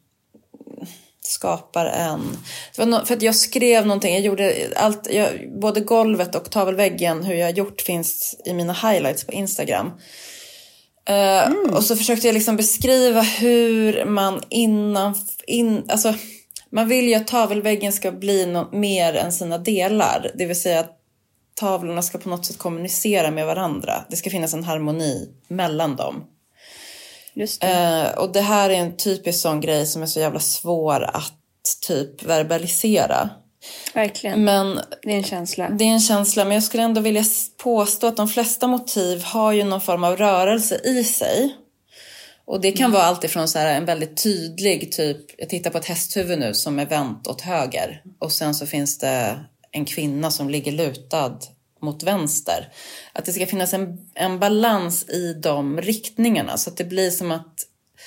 skapar en... Det var no... För att jag skrev någonting, jag gjorde allt, jag... både golvet och tavelväggen, hur jag har gjort finns i mina highlights på Instagram. Mm. Uh, och så försökte jag liksom beskriva hur man innan... In... Alltså... Man vill ju att tavelväggen ska bli något mer än sina delar. Det vill säga att tavlorna ska på något sätt kommunicera med varandra. Det ska finnas en harmoni mellan dem. Just det. Uh, och det här är en typisk sån grej som är så jävla svår att typ verbalisera. Verkligen. Men det är en känsla. Det är en känsla, men jag skulle ändå vilja påstå att de flesta motiv har ju någon form av rörelse i sig. Och det kan mm. vara allt ifrån så här en väldigt tydlig typ, jag tittar på ett hästhuvud nu som är vänt åt höger. Och sen så finns det en kvinna som ligger lutad mot vänster. Att det ska finnas en, en balans i de riktningarna. Så att det blir som att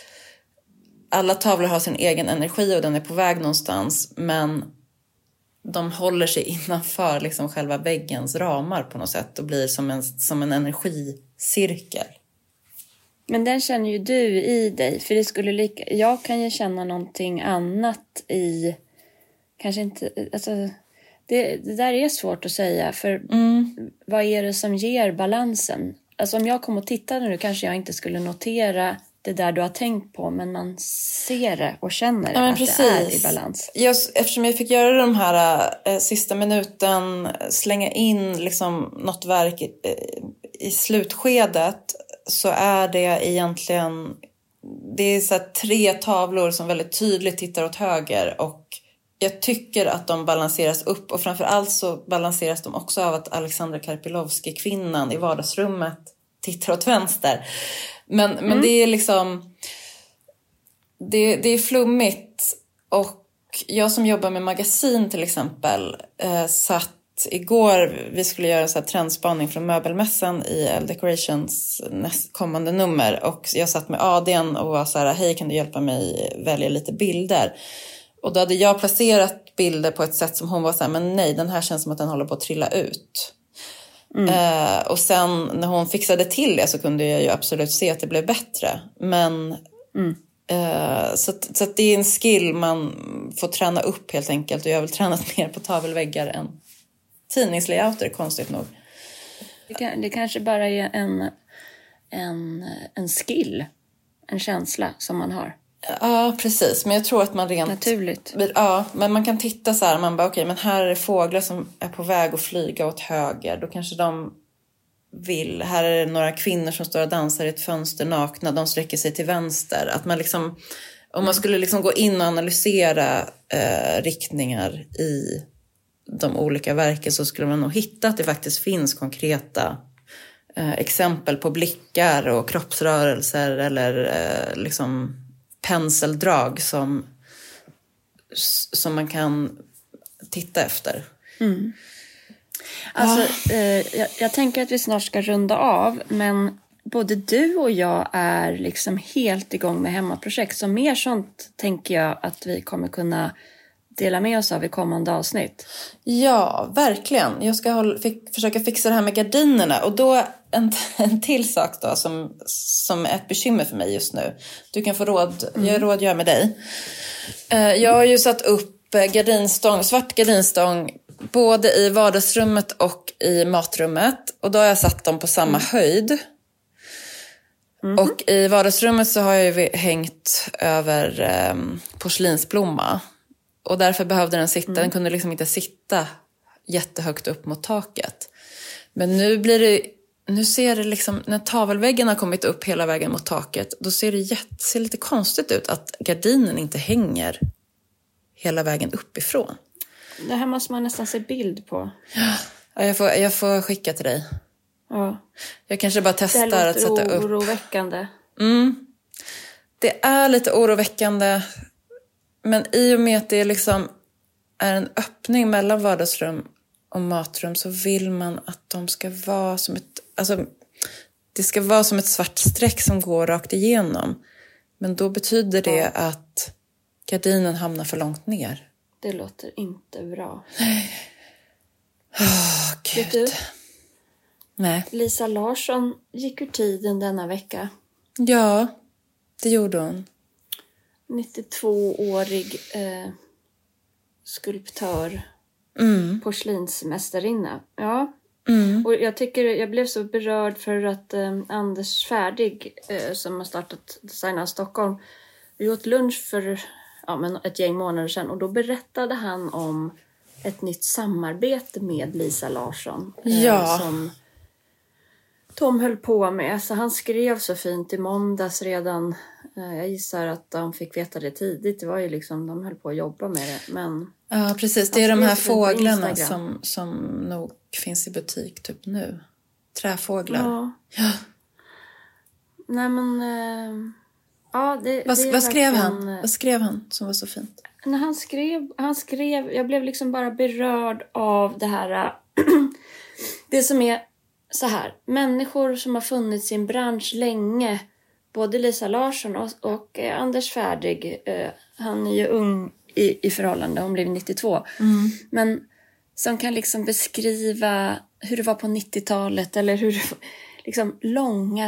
alla tavlor har sin egen energi och den är på väg någonstans. Men de håller sig innanför liksom själva väggens ramar på något sätt. Och blir som en, som en energicirkel. Men den känner ju du i dig. För det skulle lika... Jag kan ju känna någonting annat i... Kanske inte... Alltså, det, det där är svårt att säga. För mm. vad är det som ger balansen? Alltså om jag kom och tittade nu kanske jag inte skulle notera det där du har tänkt på. Men man ser det och känner ja, att precis. Det är i balans. Just, eftersom jag fick göra de här äh, sista minuten. Slänga in liksom något verk i, i slutskedet. Så är det egentligen, det är så här tre tavlor som väldigt tydligt tittar åt höger och jag tycker att de balanseras upp och framförallt så balanseras de också av att Alexandra Karpilovsky, kvinnan i vardagsrummet, tittar åt vänster. Men, mm. men det är liksom, det, det är flummigt och jag som jobbar med magasin till exempel eh, satt igår, vi skulle göra en så här trendspaning från möbelmässan i L Decorations näst kommande nummer och jag satt med A D:n och var så här, hej kan du hjälpa mig välja lite bilder? Och då hade jag placerat bilder på ett sätt som hon var så här, men nej, den här känns som att den håller på att trilla ut. Mm. Eh, och sen när hon fixade till det så kunde jag ju absolut se att det blev bättre. Men mm. eh, så, så att det är en skill man får träna upp helt enkelt och jag har väl tränat mer på tavelväggar än tidningslayouter, konstigt nog. Det, kan, det kanske bara är en, en, en skill, en känsla som man har. Ja, precis. Men jag tror att man rent... Naturligt. Ja, men man kan titta så här, man bara okej, okay, men här är fåglar som är på väg att flyga åt höger. Då kanske de vill, här är det några kvinnor som står och dansar i ett fönster nakna, de sträcker sig till vänster. Att man liksom, om man skulle liksom gå in och analysera eh, riktningar i de olika verken så skulle man nog hitta att det faktiskt finns konkreta eh, exempel på blickar och kroppsrörelser eller eh, liksom penseldrag som, som man kan titta efter. Mm. Alltså, ah. eh, jag, jag tänker att vi snart ska runda av, men både du och jag är liksom helt igång med hemmaprojekt, så mer sånt tänker jag att vi kommer kunna dela med oss av i kommande avsnitt. Ja, verkligen. Jag ska hålla, fick, försöka fixa det här med gardinerna. Och då en, en till sak då som, som är ett bekymmer för mig just nu. Du kan få råd, mm. jag rådgör med dig. Uh, jag har ju satt upp gardinstång, svart gardinstång både i vardagsrummet och i matrummet. Och då har jag satt dem på samma mm. höjd. Mm. Och i vardagsrummet så har jag ju hängt över eh, porslinsblomma. Och därför behövde den sitta. Mm. Den kunde liksom inte sitta jättehögt upp mot taket. Men nu blir det... Nu ser det liksom... När tavelväggen har kommit upp hela vägen mot taket. Då ser det jätte, ser lite konstigt ut att gardinen inte hänger hela vägen uppifrån. Det här måste man nästan se bild på. Ja, jag får, jag får skicka till dig. Ja. Jag kanske bara testar att sätta upp. Det är oroväckande. Mm. Det är lite oroväckande. Men i och med att det liksom är en öppning mellan vardagsrum och matrum så vill man att de ska vara som ett... Alltså, det ska vara som ett svart streck som går rakt igenom. Men då betyder det ja. att gardinen hamnar för långt ner. Det låter inte bra. Åh, oh, gud. Vet du? Nej. Lisa Larsson gick ur tiden denna vecka. Ja, det gjorde hon. nittiotvåårig eh, skulptör. Mm. Porslinsmästarinna. Ja. Mm. Och jag tycker jag blev så berörd för att eh, Anders Färdig eh, som har startat Designa Stockholm. Vi åt lunch för ja, men ett gäng månader sedan. Och då berättade han om ett nytt samarbete med Lisa Larsson. Eh, ja. Som Tom höll på med. Så han skrev så fint i måndags redan. Eh, jag gissar att de fick veta det tidigt. Det var ju liksom, de höll på att jobba med det. Men ja, precis. Det är de här fåglarna som, som nog finns i butik typ nu. Träfåglar. Ja. ja. Nej men... Eh, ja, det, vad, det vad skrev verkligen... han? Vad skrev han som var så fint? När han skrev... Han skrev... Jag blev liksom bara berörd av det här... det som är så här. Människor som har funnits i en bransch länge. Både Lisa Larsson och, och eh, Anders Färdig. Eh, han är ju ung i, i förhållande. Hon blev nittiotvå. Mm. Men som kan liksom beskriva hur det var på nittiotalet. Eller hur det var, liksom långa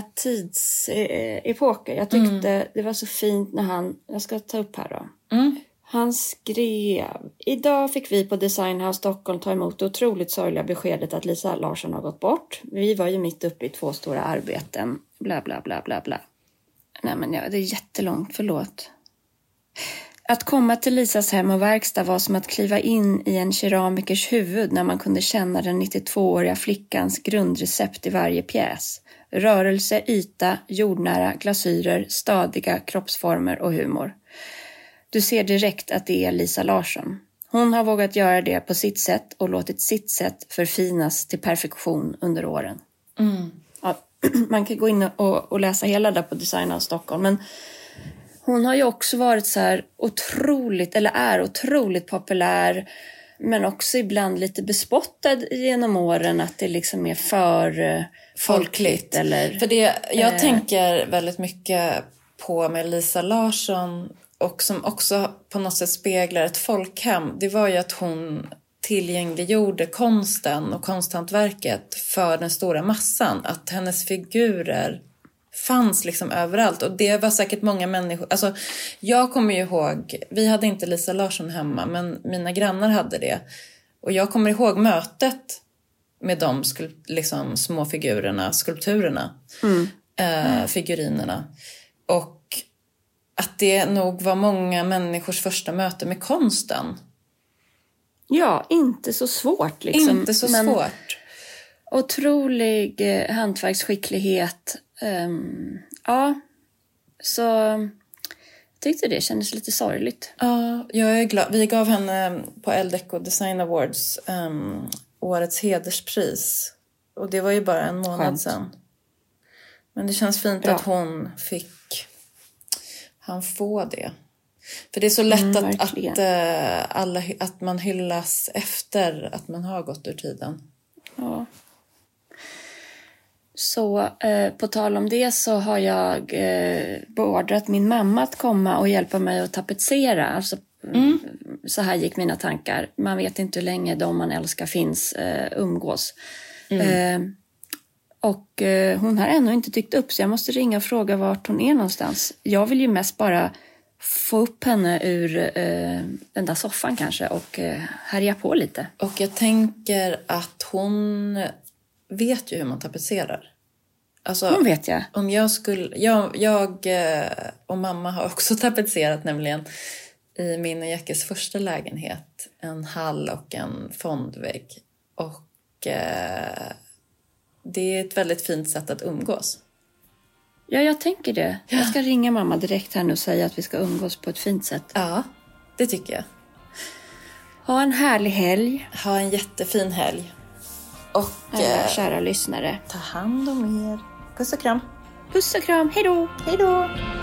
tidsepoker. Jag tyckte mm. det var så fint när han... Jag ska ta upp här då. Mm. Han skrev... Idag fick vi på Design House Stockholm ta emot det otroligt sorgliga beskedet att Lisa Larsson har gått bort. Vi var ju mitt uppe i två stora arbeten. Bla bla bla bla bla. Nej men ja, det är jättelångt, förlåt. Att komma till Lisas hem och verkstad var som att kliva in i en keramikers huvud när man kunde känna den nittiotvååriga flickans grundrecept i varje pjäs. Rörelse, yta, jordnära, glasyrer, stadiga kroppsformer och humor. Du ser direkt att det är Lisa Larsson. Hon har vågat göra det på sitt sätt och låtit sitt sätt förfinas till perfektion under åren. Mm. Ja, man kan gå in och, och läsa hela där på Design av Stockholm. Men hon har ju också varit så här otroligt, eller är otroligt populär. Men också ibland lite bespottad genom åren att det liksom är för eh, folkligt. Eller, för det, jag eh, tänker väldigt mycket på med Lisa Larsson och som också på något sätt speglar ett folkhem. Det var ju att hon tillgängliggjorde konsten och konsthantverket för den stora massan. Att hennes figurer fanns liksom överallt. Och det var säkert många människor. Alltså, jag kommer ju ihåg, vi hade inte Lisa Larsson hemma, men mina grannar hade det. Och jag kommer ihåg mötet med de skulp- liksom, små figurerna, skulpturerna, mm. eh, figurinerna. Och att det nog var många människors första möte med konsten. Ja, inte så svårt liksom. Inte så men svårt. Otrolig eh, hantverksskicklighet. Um, ja, så jag tyckte det kändes lite sorgligt. Ja, jag är glad. Vi gav henne på Eldeco Design Awards um, årets hederspris. Och det var ju bara en månad Skönt. sedan. Men det känns fint ja. att hon fick han få det. För det är så lätt mm, att, att, uh, alla, att man hyllas efter att man har gått ur tiden. Ja. Så eh, på tal om det så har jag eh, beordrat min mamma att komma och hjälpa mig att tapetsera. Alltså, mm. Så här gick mina tankar. Man vet inte hur länge de man älskar finns eh, umgås. Mm. Eh, och eh, hon har ännu inte dykt upp så jag måste ringa och fråga vart hon är någonstans. Jag vill ju mest bara få upp henne ur eh, den där soffan kanske och eh, härja på lite. Och jag tänker att hon vet ju hur man tapetserar. Alltså, Hon vet jag. Om jag skulle... Jag, jag och mamma har också tapetserat nämligen i min och Jackes första lägenhet en hall och en fondvägg. Och eh, det är ett väldigt fint sätt att umgås. Ja, jag tänker det. Jag ska ringa mamma direkt här nu och säga att vi ska umgås på ett fint sätt. Ja, det tycker jag. Ha en härlig helg. Ha en jättefin helg. Och Alla eh, kära lyssnare. ta hand om er. Puss och kram. Puss och kram. Hej då. Hej då.